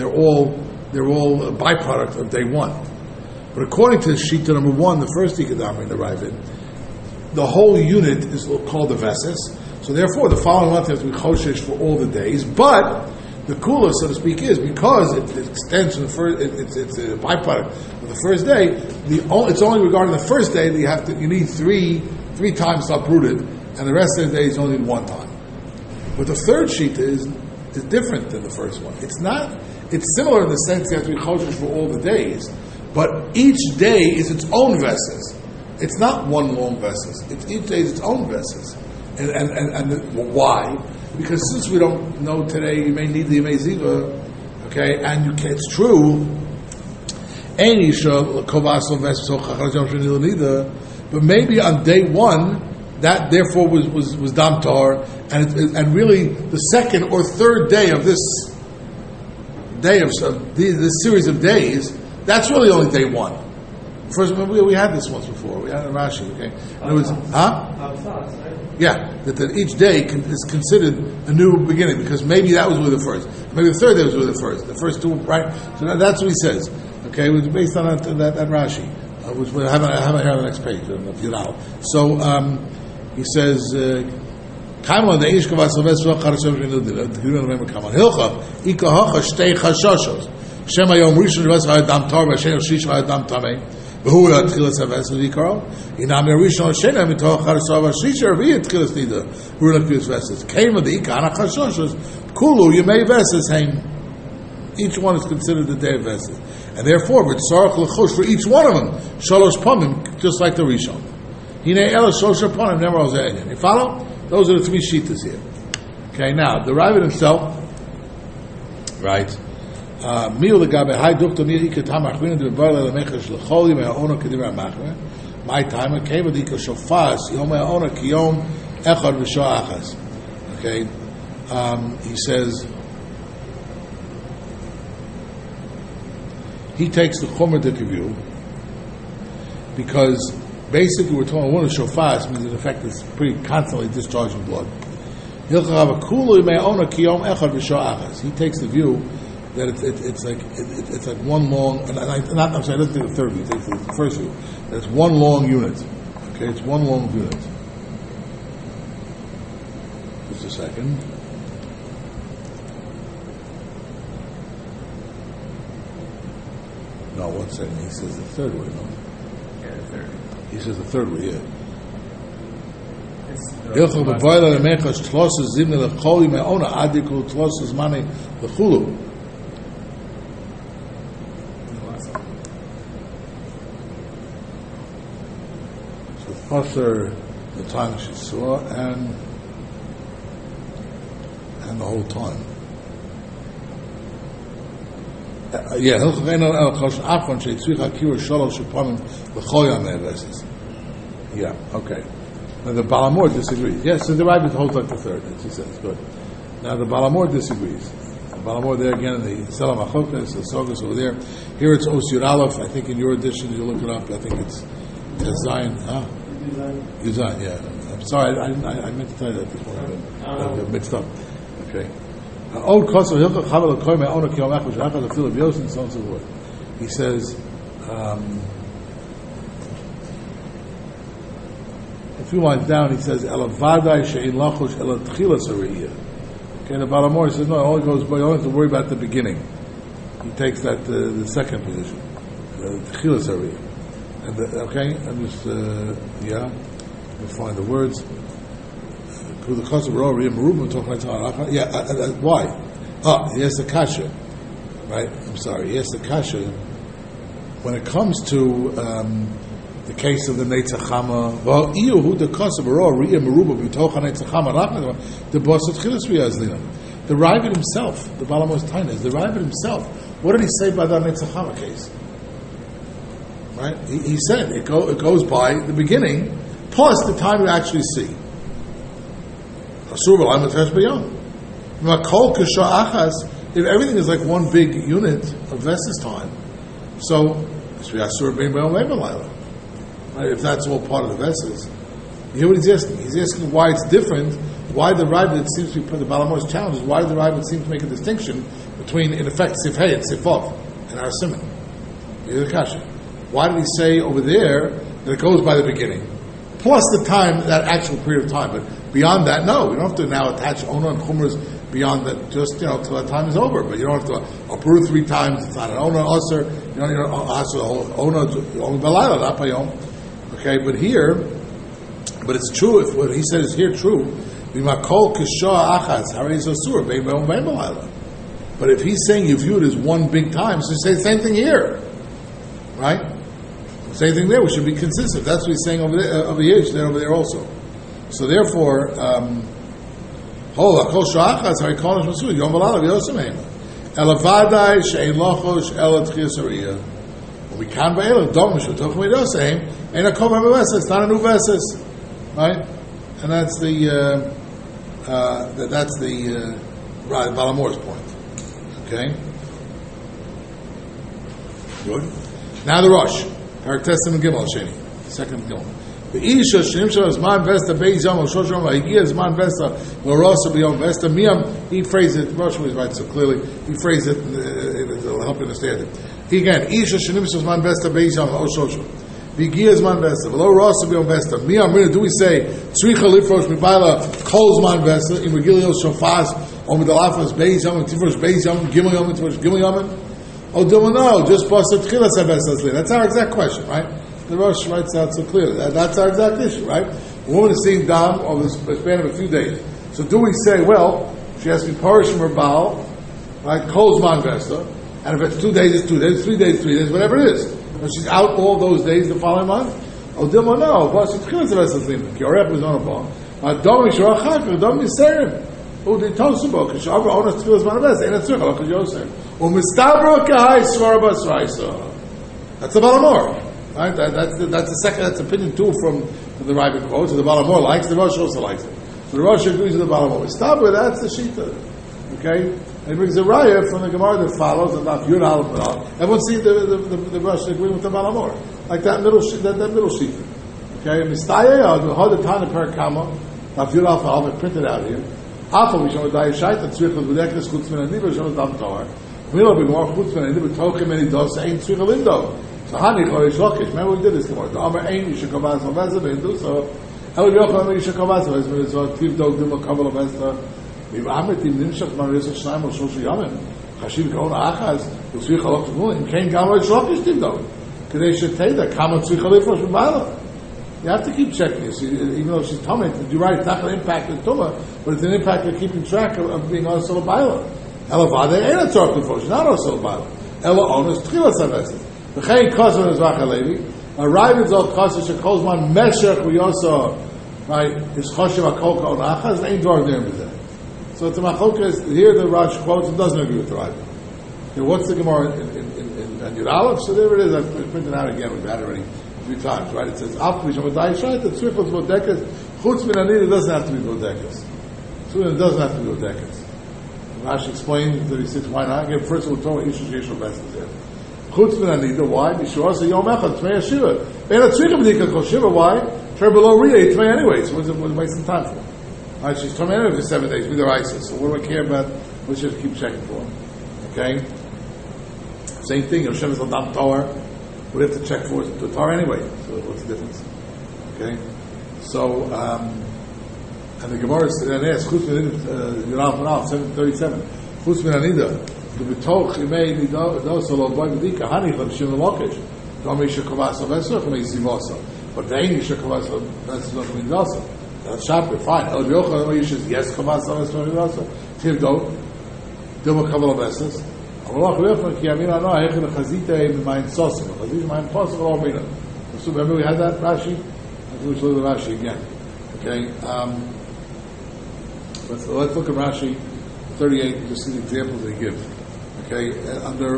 a byproduct of day 1. But according to shita number 1, the first ikadam in the Ravid, the whole unit is called the vesis. So therefore, the following month has to be choshesh for all the days. But the kula, so to speak, is because it extends to the first. It's a byproduct of the first day. It's only regarding the first day that you need three times to uproot it, and the rest of the days only 1 time. But the third sheet is different than the first one. It's not. It's similar in the sense you have to be choshesh for all the days, but each day is its own vesis. It's not one long vesis. Each day is its own vesis. And why? Because since we don't know today, you may need the Yemei Ziva, okay, and it's true But maybe on day one, that therefore was Dam Tahor, and really the second or third day of this series of days, that's really only day one. First, we had this once before. We had it in Rashi. Okay, and it was yeah, that each day is considered a new beginning because maybe that was with the first, maybe the third day was with the first. The first two, right? So that's what he says. Okay, it was based on that Rashi, which we have here on the next page. So he says. Kaimon the Ishkava Sylvester Charashem Renudil. You don't remember Kaimon Hilcha Ikahacha Shtei Chashoshos Shema Yom Rishon Ves Ha'adam Tar V'Shem Shish Ha'adam Tamei V'Hu Yatchilas Haves V'Ikaro Inam Rishon Shena Mitoch Charasov Shish Ravi Yatchilas Nida Runak Vis Veses Kaimon the Ikahana Chashoshos Kulu Yemei Veses Haim. Each one is considered the day of Veses, and therefore V'Tzarach L'Chosh for each one of them Shalosh Pamim, just like the Rishon. Hine Ela Shalosh Pamim Never Ozein. You follow? Those are the three shittas here. Okay, now the Ravid himself, right? Miu legabe hai dukta mir ikatam achvina de b'barla lemechash lecholi me'aona kedim ha'machmer. My time came with ika shofas yom me'aona kiyom echad v'shoa achas. Okay, he says he takes the chomer view because. Basically, we're talking one of shofars means in effect it's pretty constantly discharging blood. He takes the view that it's like one long. I'm sorry, I don't think the third view. He takes the first view. That it's one long unit. Okay, it's one long unit. Just a second. No, 1 second. He says the third way. No. Yeah, the third. He says the third way, yeah. Hilchah b'boila lemechash tlosas zimne lecholi me'ona adiku tlosas mani lechulu. So Passer, the time she saw, and the whole time. Yeah, yeah, okay. Now the Balamor disagrees. Yes, so the Rabbit holds like the third, as he says. Good. Now the Balamor disagrees. The Balamor there again in the Selam HaChokes, the Sogas over there. Here it's Osir Aleph. I think in your edition, you look it up. I think it's Zion. Zion, yeah. I'm sorry, I meant to tell you that before. I'm mixed up. Okay. He says, a few lines down, he says, okay, the Balamor says, no, it only goes, but you don't have to worry about the beginning. He takes that, the second position, the Tchilas area. Okay, I'm just, let me find the words. Yeah, why? He has the kasha, right? I'm sorry, he has the kasha. When it comes to the case of the Netzachama, well, the Ravid himself, the Balamor's Tainas, the Ravid himself, what did he say about the Netzachama case? Right? He said it goes by the beginning plus the time you actually see. If everything is like one big unit of Ves's time, so if that's all part of the Ves's, you hear what he's asking? He's asking why it's different, why the Ravid seems to be, the Balamor's challenge is why the Ravid seems to make a distinction between, in effect, Sifhei and Sifov and our Simon. Why did he say over there that it goes by the beginning? Plus the time, that actual period of time. But beyond that, no. We don't have to now attach Ona and Chumras beyond that, just, till that time is over. But you don't have to uproot 3 times. It's not an Ona, Osir. You don't Ona, only Balayla, not Bayom. Okay, but here, but it's true, if what he said is here true, but if he's saying you view it as one big time, so you say the same thing here. Right? Same thing there. We should be consistent. That's what he's saying over there. Over here, he's over there also. So therefore, We can't buy it. Don't should talk about the same. Ain't a kol v'vesa. It's not a new vessel, right? And that's the Balamor's point. Okay. Good. Now the Rosh. Parak Tessim Gimel Sheni. Second Gimel. The Isha Shnimshal is man vesta beis yom shosh yom ha'igi is man vesta l'rosa b'yom vesta miyam. He phrased it. Rosh was right so clearly. He phrased it. It'll help you understand it. Again, Isha Shnimshal is man vesta beis yom shosh yom. Ha'igi is man vesta l'rosa b'yom vesta miyam. Do we say tzricha lifrosh mibayla kol's man vesta in Megillah Shofaz or midalafas beis yom tifrosh beis yom gimel yom tifrosh gimel yom? Oh, no, just pasuk tchilas havesas. That's our exact question, right? The Rosh writes out so clearly. That's our exact issue, right? A woman is seeing dam over the span of a few days. So do we say, well, she has to be parish from her baal, right? Kol's man vesta, and if it's 2 days, it's 2 days, 3 days, 3 days, whatever it is. But she's out all those days the following month. Oh, Dilma, no, pasuk tchilas havesas. Kiorep is on a ball. Dom yishorachak, dom yiserim. Oh, they told Subo, because she over owners tchilas man vesta, and it's tzricha, because Yosef. Umistabro kahai svara basraisa. That's the Balamor. Right? That's the second. That's opinion 2 from the Rabbit quote. So the Balamor likes. The Rosh also likes it. So the Rosh agrees with the Balamor. Istabro. That's the Shita. Okay. And he brings a raya from the Gemara that follows and not Yud Aleph and Aleph. Everyone sees the Rosh agreeing with the Balamor, like that middle that middle Shita. Okay. Mistaye the Hod Tana Perakama. Not Yud Aleph and Aleph printed out here. After we show the Dayashait and Tzrichos B'Dekes Kutzmin and Niver shows Dam Tar. Milo B'Gemar Kutzmin and Niver Tochim and Idos Ein Tzricha Lindo. So Hani Chorish Lokish. Remember we did this Gemara. The Amar Ein Yishakavaz Mavazah B'Indu. So El Yochel Yishakavaz Mavazah. So Tiv Dog Dima Kaval Avesta. If Ametim Nimshach Marisha Shnaim or Shosh Yamim. Chashiv Kaona Achaz. Tzricha Lokish Mul. In Kain Gamar Lokish Tiv Dog. Kadei Sheteda Kama Tzricha Lifrosh B'Bala. You have to keep checking this, even though she's tummy. You're right, it's not going to impact the tumah, but it's an impact of keeping track of being on Sol Baila. Ela Vade ain't a talk before, she's not on Sol Baila. Ela Onas Tchilas Havesis. The Chayin Kozman is Vachalevi. A Ravid Zol Kozman Shekozman Meshach we also, right, is Choshev HaKol Ka'onachas, and ain't Dvar there with that. So it's a Machokas, here the Raj quotes and doesn't agree with the Ravid. Okay, what's the Gemara in Yud Aleph? So there it is, I've printed it out again, we've had it already. 3 times, right? It says after we show Dayashait, the tzrichos bodekas. Chutz min anida doesn't have to be bodekas. It doesn't have to be bodekas. Rashi explained 36 why not. Again, first we'll talk about issues yeshul vessels here. Chutz min anida, why? Bishur say yom echad tmei yeshiva. Ben a tzricha b'dika kol shiva, why? Her below riyah tmei anyway. So what's it wasting time for? Right? She's tmei anyway for 7 days with her ISIS. So what do I care about? We should keep checking for. Okay. Same thing. Yoshem is Adam Torah. We have to check for the Torah anyway. So what's the difference? Okay. So and the Gemara then asks, "Chutz min Yirav Manal 737. Chutz min Anida the betoch imei nidosolo boy medika hani chadshim lokish. Don't make shekavas avesach may sivasa. But they ain't shekavas avesach not nidosolo. That's sharp. Fine. El yochel no yishes yes kavas avesach nidosolo. Tivdo dilma kaval avesach. Allah Khalifa ki amina no hechel chazita in my sosim. Chazita my impossible all mina. So remember we had that Rashi. I think we should look at Rashi again. Okay. Let's look at Rashi 38 to see the examples they give. Okay. Under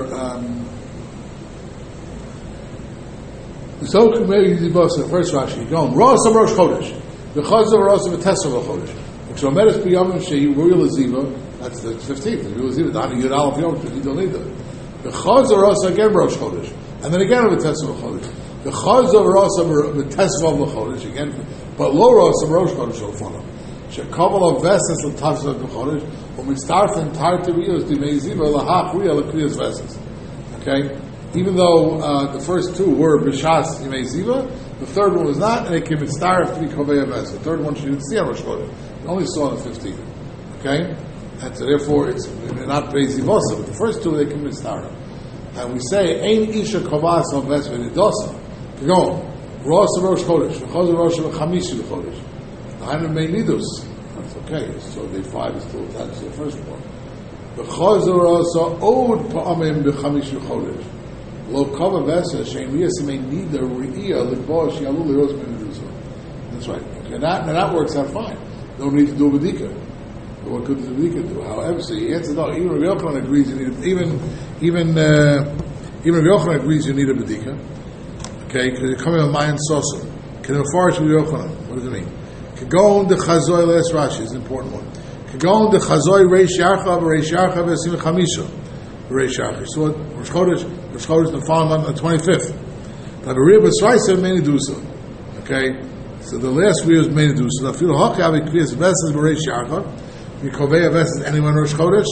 so maybe the first Rashi going Rosh Chodesh. The Chazar Rosh V'Tesra Chodesh. Which Omeres B'Yamim Shehi Ruyel Aziva. That's the 15th. The Ruyel Aziva. Dani Yud Aleph Yom. You don't need that. The Chazar Rosh again Rosh Chodesh, and then again V'Tesra Chodesh. The Chazar Rosh V'Tesra Chodesh again, but Lo Rosh Chodesh Shofana. Shekaval of Vesses L'Tavsa Chodesh. U'Mitzarf and Tarti Riyos Dimei Ziva L'Hach Riyel L'Kriyas Vesses. Okay. Even though the first two were B'Shas Yimei Ziva, the third one was not, and it came Mitzarf to be Kovei Vesses. The third one she didn't see on Rosh Chodesh. It only saw on the 15th. Okay. And so therefore it's not Be'ezi Vosa, but the first two they can be started. And we say, Ein Isha Kovas of Ves V'Nidosa. Go on. Rosh Chodesh. V'chol Rosh V'chamishi Chodesh. Hainu Mei Nidus. That's okay. So day 5 is still attached to the first one. V'chol Rosh Od Pa'amim V'chamishi Chodesh. Lo Kova Vesa Shem Yis Mei Nida Re'iyah L'Kbosh Yalu L'Rosh V'Nidusa. That's right. Okay. That works out fine. Don't need to do B'dika. What could the B'dika do? However, so he answers no. Even Rabbi Yochanan agrees. Even Even if Yochanan agrees you need a bedika, okay, because you're coming with Mayan Sosa. Can you forge with Yochanan? What does it mean? Kagon de Chazoi Les Rashi is an important one. Kagon de Chazoi Reish Yarchav Esim Chamisha. Reish Yarchav. So Rosh Chodesh the following month on the 25th. Tabarib Esraisa Menidusa. Okay, so the last week is Menidusa. The Fil Hakav Kriyas Vesses Reish Yarchav. Mikovei Vesses anyone Rosh Chodesh.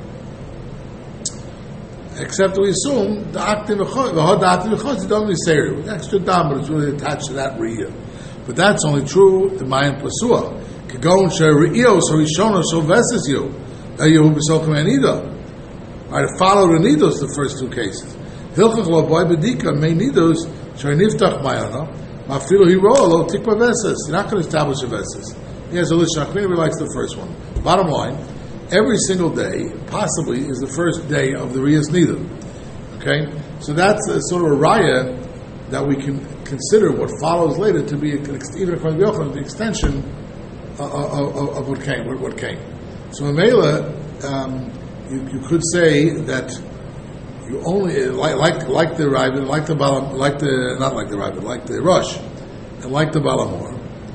Except we assume the Aktiv V'chod don't really say it with extra dam, but it's really attached to that Riyah. But that's only true in Mayan Pasua. Kagon Shari'io, so Rishona, so Vesses you. That Yehu B'Sokim Anida. Right, follow the Nidos, the first two cases. Hilchach Lo Boy Bedika, May Nidos, Shari'niftach Mayana, Mafilu Hiro, Lo Tikva Vesses. You're not going to establish a Vesses. He has a list, Shachmini likes the first one. Bottom line, every single day, possibly, is the first day of the Riyas Nida. Okay? So that's a sort of a raya that we can consider what follows later to be, even according to Yochanan, the extension of what came. So in Mela, you could say that you only, like the Ravid, like the Balam, like the Rosh, and like the Balamor,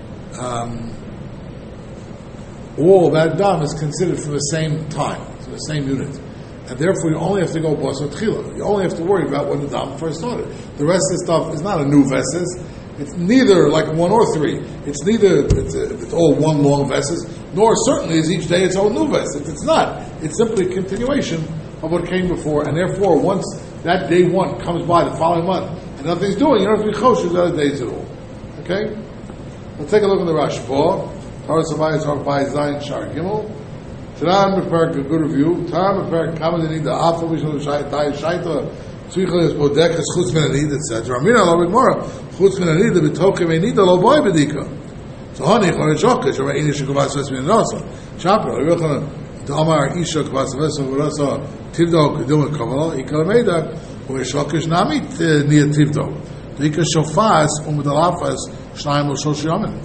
all that dam is considered from the same time, from the same unit. And therefore you only have to go Basar Tchila. You only have to worry about when the dam first started. The rest of the stuff is not a new Vesses. It's neither like one or three. It's neither, it's all one long Vesses, nor certainly is each day its own new Vesses. It's not. It's simply a continuation of what came before. And therefore, once that day one comes by the following month, and nothing's doing, you don't have to be choshev the other days at all. Okay? Let's take a look at the Rashba. Torah Sabayis Harpai Zayin Shar Gimel. Taram Beperk, a good review. Taram Beperk, Kamadini, the Afal Vishnu Shaitai Shaita, Tzichel is Bodek, is Chutz Menanid, etc. Ramina Lo Bigmora, Chutz Menanid, the Bitoke Menida Lo Boy Bedika. So Honey, Chorechokish, or Inish Kubas Vesmin Rosa. Chapra, Yochanan, Damar Isha Kubas Vesmin Rosa, Tivdo, Kedum Kavala, Ikalameda, Chorechokish Namit, Nia Tivdo. Dika Shofas, Umudalafas, Shnaim Lo Shoshiamin.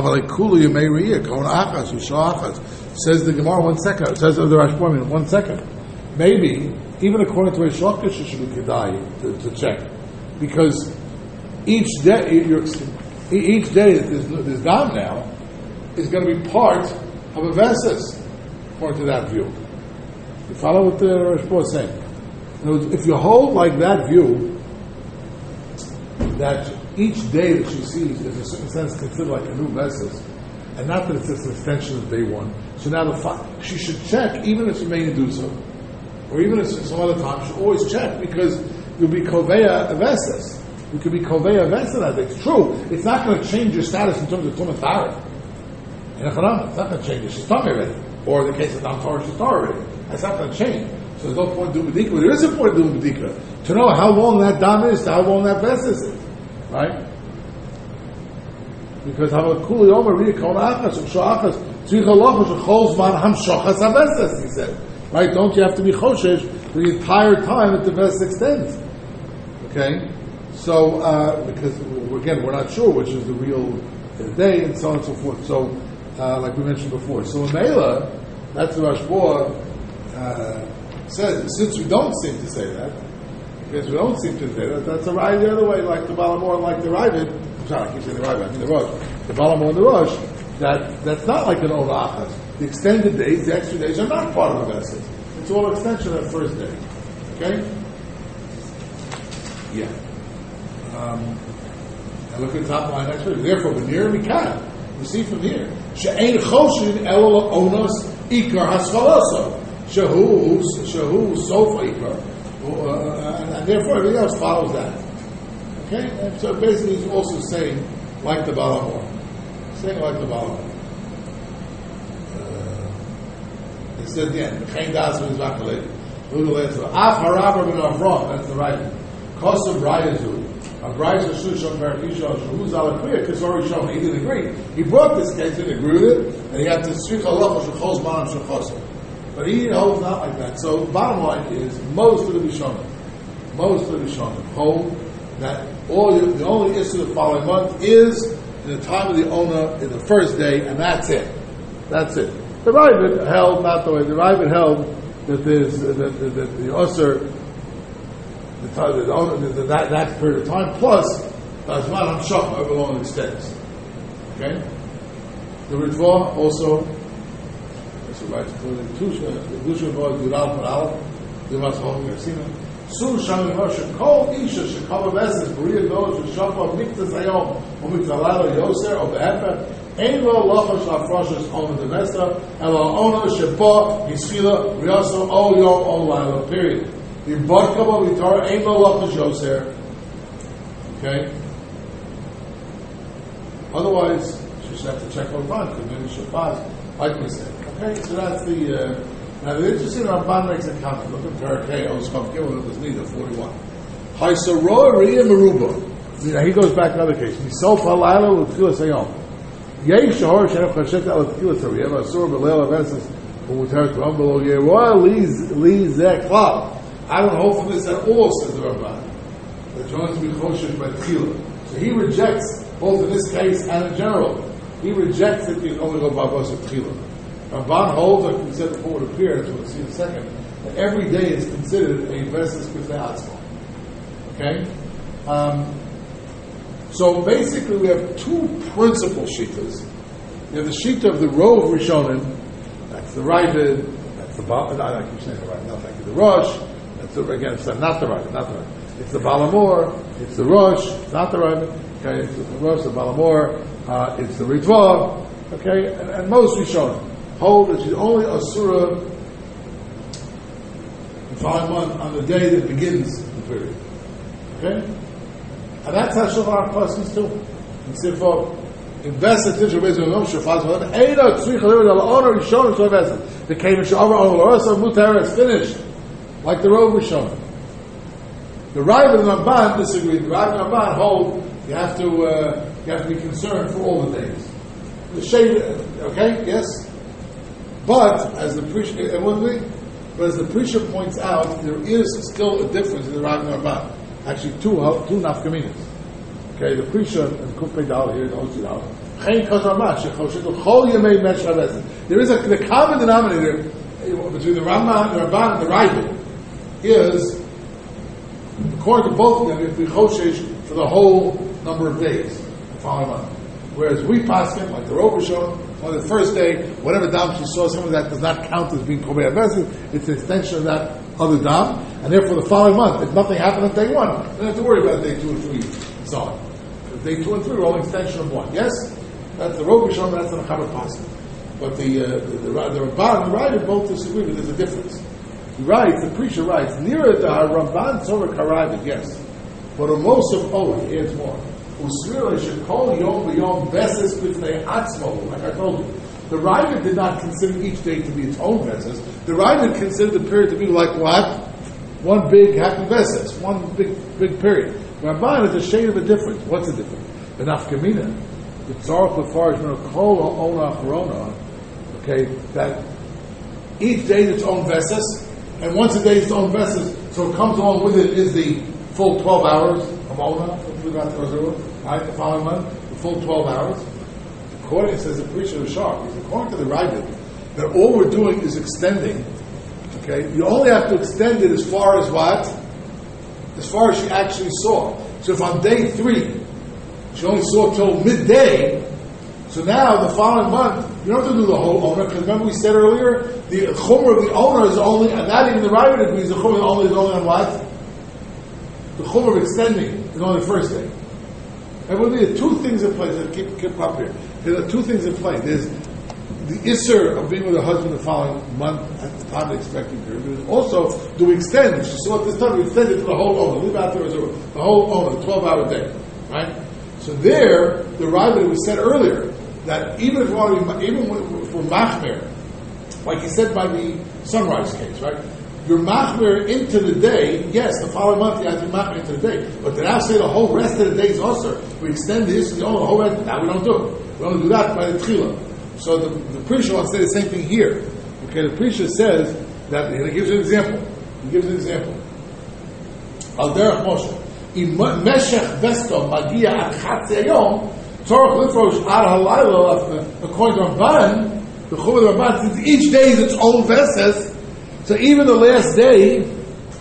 Says the Gemara 1 second. Says the Rashba in 1 second. Maybe even according to Reish Lakish, it should be kedai to check, because each day there's dam now is going to be part of a Vesses according to that view. You follow what the Rashba is saying? In other words, if you hold like that view, that each day that she sees is in a certain sense considered like a new Vesses, and not that it's just an extension of day one. So now she should check, even if she may do so, or even if some other time, she should always check, because you'll be Koveya Vesses. You could be Koveya Vesses. It's true. It's not going to change your status in terms of Tumah Tarek. It's not going to change. She's Tumah already. Or in the case of Dam Torah, she's Torah already. That's not going to change. So there's no point doing Bedika. But there is a point doing Bedika. To know how long that Dam is, to how long that Vesses is. Right? Because Hamakuli Omer Riyakon Achas, Shachas, Tzichalachas, Cholzman, Ham Shachas HaVesses, he said. Right? Don't you have to be Choshesh the entire time that the Vesses extends? Okay? So, because, again, we're not sure which is the real day, and so on and so forth. So, like we mentioned before. So, in Mela, that's the Rashba says, since we don't seem to say that, because we don't seem to say that, that's a ride the other way, like the Balamor and like the Ravid. I'm sorry, I keep saying the Ravid, I mean the Rosh. The Balamor and the Rosh, that's not like an Ola Achas. The extended days, the extra days, are not part of the Vesses. It's all extension of the first day. Okay? Yeah. And look at the top line next week. Therefore, Benir Mikan, you see from here, She'ein Choshin Elul Onos Ikar Haschaloso. Shehu Sofa Ikar. And therefore everything else follows that. Okay? And so basically he's also saying like the Balamor. Saying like the Balamor. It said again, Chain Das is Vakalei. Af Harabar ben Avram, that's the right. Kosav Rayazu. Abrayza Shushon Barakisha Shuhuz Alakriya Kisori Shon. He didn't agree. He brought this case, he didn't agree with it, and he had to Srich Allah Shechos Manam Shechosim. But he holds not like that. So bottom line is most of the Rishonim hold that the only issue of the following month is in the time of the owner in the first day, and that's it. That's it. The Ravid held not the way. The Ravid held that there's that the Osir that period of time, plus the Azman HaMshach, however long it extends. Okay? The Ritva also, that's right, the Dusha Boy, Dural Paral, the Matzahom Gersina, Sur Shami Moshe, Kol Isha, Shekava Veses, Beria Dosh, Shapa, Mikta Zayom, Umitalala Yoser, or Be'efer, Ein Lo Lochash Lafroshes, Ona Devesta, Elo Ona, Shepa, Yisfila, Rioso, O Yom, O Laila, period. The Bodkaba Vitar, Ein Lo Lochash Yoser. Okay? Otherwise, you just have to check all the time, because maybe Shabbat, like we said. Okay, so that's the. Now, the interesting Ramban makes a comment. Look at Parakeh, Oskav Gimel, it was neither 41. Haisaro Riyah Meruba. He goes back to another case. Misol Falala with Tchilas Hayom. Yesh Shahor Shenef Chashet Al Tchilas Hariyah, Asur Belela Veses, Umutar Tuam Below Yeroa, Li Zek Klal. I don't hold from this at all, says the Ramban. The joins to be Choshesh by Tchilah. So he rejects, both in this case and in general, he rejects that you can only go by Bos of Tchilah. Ramban holds, like we said before, it appears, we'll see in a second, that every day is considered a Veses B'fnei Atzmo. Okay? So basically we have two principal shittas. We have the shitta of the Rov Rishonim, that's the Ravid, that's the Baal, I keep saying the Ravid, not like the Rosh, that's the, again, it's not the Ravid, it's the Balamor, it's the Rosh, it's not the Ravid, okay, it's the Rosh, the Balamor, it's the Ritva, okay, and most Rishonim hold that she's only Asura in 5 months on the day that begins the period. Okay? And that's how Shulchan Aruch Paskins too. In Sifo, invest at Tisha B'ezim Yom Shafaz V'ad Eina Tzrich Levid Al Honor Rishon Shal Invest. The Keinim Sha'avar Al Lorasa Mutar is finished, like the Rov Rishon. The Rav and the Ramban disagree. The Rav and the Ramban hold you have to be concerned for all the days. The shade, okay, yes. But as the Prisha points out, there is still a difference in the Rav and Ramban. Actually, two nafkaminas. Okay, the Prisha and Kufay Dal here, Dal. There is the common denominator between the Ramban and the Ravid is, according to both of them, if we choshesh for the whole number of days, the following month. Whereas we paskin, like the Rov Rishon, on the first day, whatever dam she saw, some of that does not count as being Kobei HaVeses, it's an extension of that other dam, and therefore the following month, if nothing happened on day 1, you don't have to worry about day 2 and 3, and so on. Day 2 and 3 are all an extension of 1. Yes? That's the Rov Rishon, that's the Mechaber Paskin. But the Ramban and the Ravid both disagree, but there's a difference. He writes, the preacher writes, nearer to our Ramban Tzorah Karavid, yes. But a Mosef Ola, he adds more. Usrila should call Yom B'Yom Veses B'fnei Atzmo, like I told you. The Ravid did not consider each day to be its own Veses. The Ravid considered the period to be like what? One big happy Veses, one big period. Ramban is a shade of a difference. What's the difference? The Nafkamina, the Tzarech L'Farish Kol Ona Corona, okay, that each day its own Veses, and once a day its own Veses, so it comes along with it is the full 12 hours of Ona, right, the following month, the full 12 hours. According, says the preacher is sharp, according to the Ravid, that all we're doing is extending, okay, you only have to extend it as far as what? As far as she actually saw. So if on day 3, she only saw till midday, so now the following month, you don't have to do the whole owner, because remember we said earlier, the chumrah of the owner is only, and not even the Ravid agrees, the chumrah is only on what? The chumrah of extending is only the first day. And there are two things in play. So keep up here. There are two things in play. There's the isser of being with her husband the following month at the time of the expecting period. There's also, do we extend? If she saw it this time, we extend it to the whole owner. Leave out there as the whole owner, the 12-hour day. Right? So there, the Ravid, we said earlier, that even if we want to be, even for machmer, like he said by the sunrise case, right? You're machmer into the day, yes, the following month you have to be machmer into the day, but to now say the whole rest of the day is also, we extend this, the whole rest, now we don't do it. We only do that by the tchila. So the preacher wants to say the same thing here. Okay, the preacher says that, and he gives you an example. Al derech Moshe. In meshech vesto magia at chatzi hayom, tzorach lifrosh ad halayla, according to Ramban, the chumrah of Ramban, since each day is its own veses, so even the last day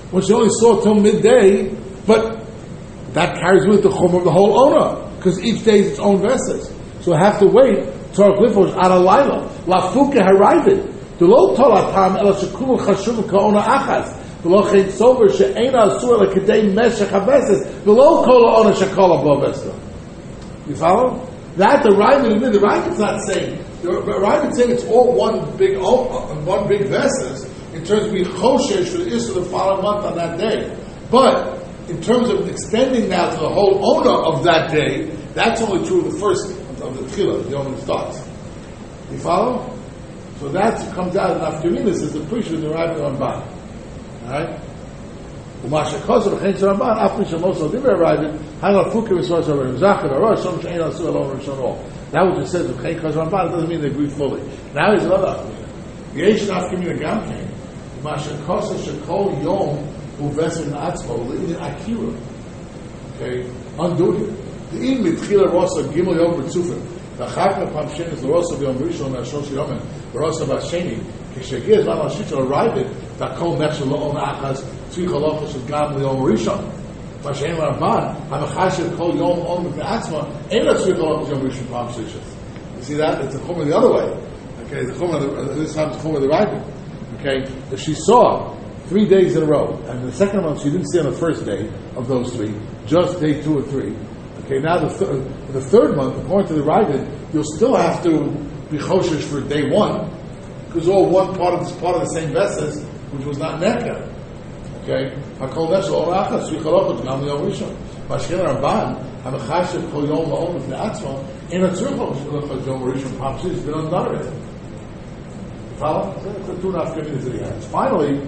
when she only saw till midday, but that carries with it the chum of the whole owner, because each day is its own vessels. So I have to wait, Torah Clifford, Ara Laila, La Fuke Haravid, the low Tolatam, El Shakum Chashum Kaona Achas, the low Chet Sober, She'ena Asur, La Kedei Meshach HaVeses, the low Kola Ona Shakola Bovesta. You follow? That the Ravid's not saying, the Ravid's saying it's all one big vessels, in terms of being Choshesh for the Issa the following month on that day. But, in terms of extending now to the whole owner of that day, that's only true of the first of the tefillah, the owner starts. You follow? So that comes out in Nafkaminas as the priest of the Rabbi Ramban. Alright? Umasha Kozav, Chen Ramban, Afri Shamoso, Diver Rabbi, Hangal Fukim, Yisrael, Zachar, Arosh, Shom Shein, Asu, Alon, Rishon, all. That was just said with Chen Kozav Ramban, it doesn't mean they agree fully. Now here's another Afkamina. Yesh Nafkamina Gamkein, Umasha Kozav, Shekol Yom, Uvesim Atzmo, Lili Akira. Okay? Unduty. The in mitchila rosa gimel yom b'tzufim. The chakna pamshen is the rosa b'yom rishon me'ashosh yomen. The rosa b'asheni. Kishegiz man l'shishon arrived. The kol nechshel lo'on achaz tzvi chalochos of gam l'yom rishon. B'ashen l'Ramban ha'mechashev kol yom on b'atzma ein l'tzvi chalochos yom rishon pamshishas. You see that? It's a chumah the other way. Okay, the chumah this time it's a chumah the right. Okay, if she saw 3 days in a row, and the second month she didn't see on the first day of those 3, just day 2 or 3. Okay, now the third month, according to the Ravid, you'll still have to be choshesh for day 1, because all one part of the same vessels, which was not nekah. Okay, hakol neshel or achas shichalachot gam yom rishon. Mashkin Ramban hamechashev kol yom la'om v'nei atzmo in a tzurchol shichalachot yom rishon pamshis has been undone already. Follow? That's the two nafkaminas that he has. Finally,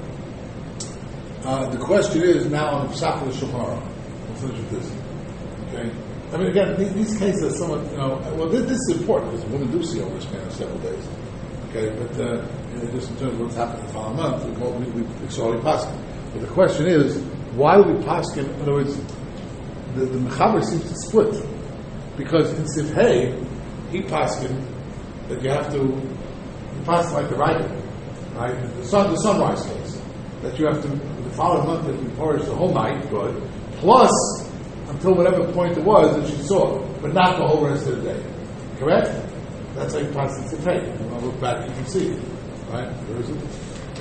the question is now on the Pesach of the Shulchan Aruch. We'll finish with this. Okay? I mean, again, these cases are somewhat, well, this is important because women do see over the span of several days. Okay, but just in terms of what's happened the following month, it's already passing. But the question is, why do we pass him? In other words, the Mechaber seems to split. Because in Sif Hey, he passed him that you have to, he passed like the writing, right? The sunrise case. That you have to, the following month, that you porridge the whole night, good, plus until whatever point it was that she saw, but not the whole rest of the day. Correct? That's like passing Sif Hey. When I look back, you can see it. Right? Where is it?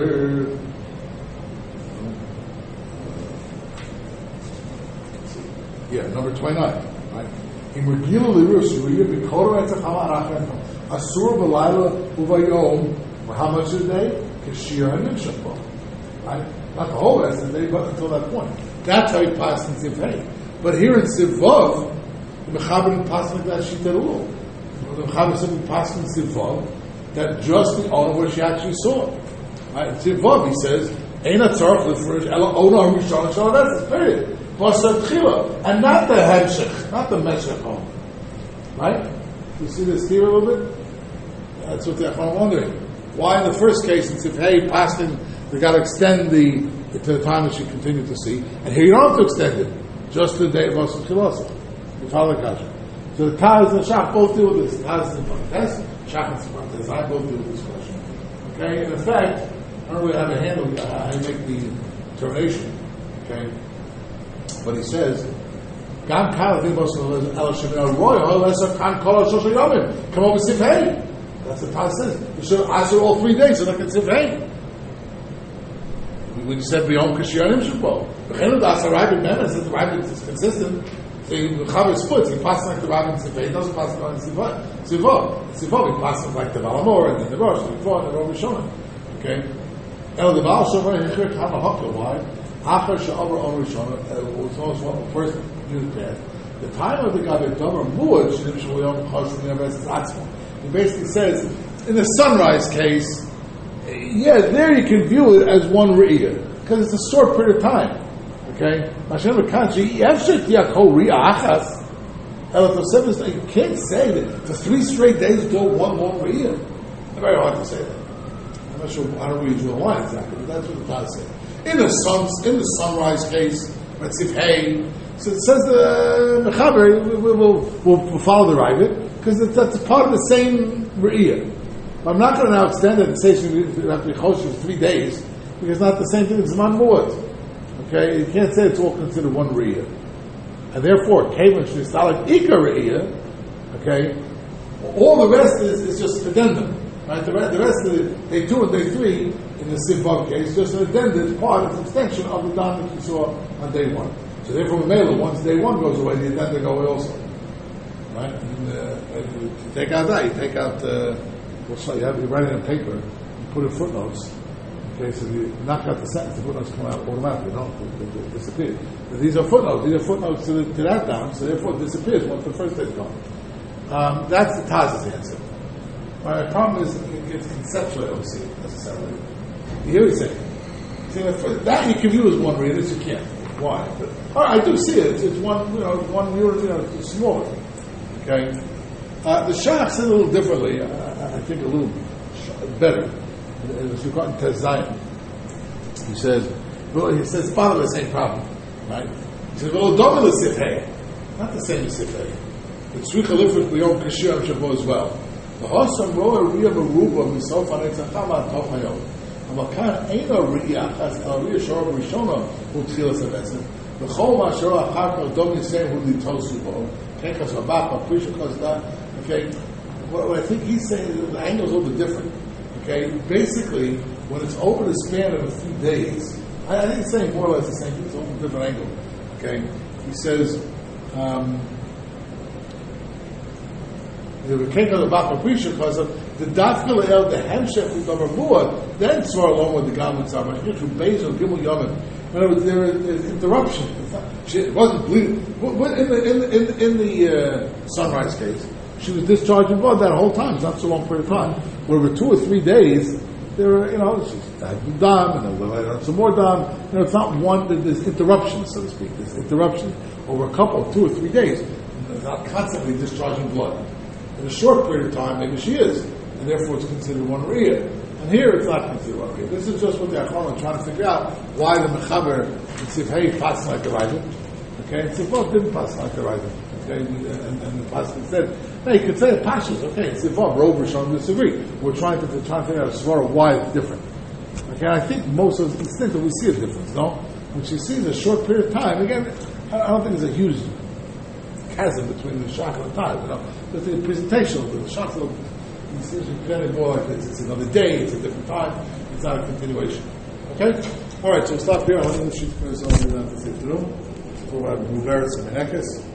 Number 29. Right? In Regila Lirus, Uriya Bikotor Etzachama Arachem, Asur B'Laila Uvayom, for how much a day? Kashir and Nimshapah. Right? Not the whole rest of the day, but until that point. That's how he passed in Sif Hey. But here in Sif Vav, the Mechaber didn't pass like that Shita rule. The Mechaber simply passed in Sif Vav, that just the owner where she actually saw it. Right? In Sif Vav, he says, Eina Tzarech L'Furish Ela Ona HaRishon HaShalavesses, period. Basar Tchila, and not the Hemshech, not the Meshech home. Right? You see this here a little bit? That's what I'm wondering. Why in the first case, in Sif Hey, passed in, they got to extend to the time that she continued to see, and here you don't have to extend it, just the day of Basar Tchila. You follow the Kasha. So the Taz and Shach both deal with this. Taz and Shach and Spartas, I both deal with this question. Okay? In effect, I don't really have a handle how you make the termination. Okay? But he says, Gam Kalav Ibos El Shemir Royal, Lesser Kan Kol Shosha Yomim. Come over Sif Hey. That's what Taz says. You should answer all 3 days, so look at Sif Hey. We said B'Yom Kashiyanim Shubbo. B'Chenu Das HaRabbit Memes, that the Rabbit is consistent. So the Chaver splits. He passes like the Rabbit in Sif Hey. He doesn't pass like the Sivot. Sivot, he passes like the Balamor, and then the Rosh, and the Rosh Hashanah. Okay? El the Baal Shomer Hichir Kama Hokka. Why? Achar Sha'omer Om Rishonah was almost one of the first Jews path. The time of the Gabi Domer Muad Shinim Shalayom Chosh Neves Atzmo. He basically says, in the sunrise case, yeah, there you can view it as one Re'iyah, because it's a short period of time. Okay? Hashem Kanchi, Yevshit Yakol Re'iyah Achas. You can't say that for 3 straight days go one Re'iyah. It's very hard to say that. I'm not sure, I don't really know why exactly, but that's what the Taz says. In the sunrise case, let's see, hey, so it says the Mechaber will follow the Ravid because that's part of the same Re'iyah. I'm not going to now extend it and say you have to be choshev for 3 days because it's not the same thing as Zman Muad. Okay, you can't say it's all considered one Riyah. And therefore, Kavan Shnistalak Ika Riyah, okay, all the rest is just addendum. Right? The rest of it, day 2 and day 3, in the Sivav case, just an addendum, it's part, it's an extension of the dam that you saw on day 1. So therefore, Mela, once day 1 goes away, the addendum go away also. Right? And you take out that, you take out, you write it on paper, you put in footnotes. Okay, so you knock out the sentence, the footnotes come out automatically, they disappear. But these are footnotes to that down, so therefore it disappears once the first day's gone. That's the Taz's answer. My problem is, it's conceptual, I don't see it necessarily. You hear what he's saying? See, that you can view as one read, this you can't. Why? But, I do see it. It's one unit, it's smaller. Okay? The Shach said a little differently, I think a little better. As you got in Tez Zion, he says, part of the same problem, right? He says, well, Domel is Sifhei, not the same as Sifhei. But Tzricha Lifrit B'yom Kashir Am Shavo as well. The Hosam Roa Riyah Meruba Misof Hanetzacham Atov Hayom. Amakan Eino Riyah Chaz El Riyah Shor Rishona Hu Tchilas HaVetzim. V'chol Ma'ashor Achar Kol Dom Yisei Hu Litosu Bo. Kekas Rabach Prisha Kozda. Okay, what I think he's saying, the angle's a little bit different. Okay, basically, when it's over the span of a few days, I think he's saying more or less the same thing, it's over a different angle. Okay, he says, the Rekeka the Bach Prisha because of the Dafka El, the Hemshech with Amar, then swore along with the Gamal Tzarman, who Bezel Gimel Yomim. In other words, there is interruption. It wasn't bleeding. In the sunrise case, she was discharging blood that whole time. It's not so long period of time. Where over 2 or 3 days, there were, she's had dam, and then later on some more dam. It's not one, there's interruptions, so to speak. There's interruptions over a couple, 2 or 3 days. It's not constantly discharging blood. In a short period of time, maybe she is, and therefore it's considered one Riyah. And here it's not considered one Riyah. This is just what the Achronim are trying to figure out, why the Mechaber in Sifhei passed like the Raiden. Okay, and Sifhei didn't pass like the Raiden. Okay, and the pasuk said, hey, you could say it passes. Okay, it's Sifhei, Rov Rishon disagree. We're trying to figure out a svara why it's different. Okay, I think most of the instinctive we see a difference, no? When she sees a short period of time, again, I don't think there's a huge chasm between the Shach and the time, But the presentation of the Shach, it's usually more like this. It's another day, it's a different time, it's not a continuation. Okay? Alright, so we'll stop here. I want to shoot for us all to see through. So we'll have Muveris and Menekes.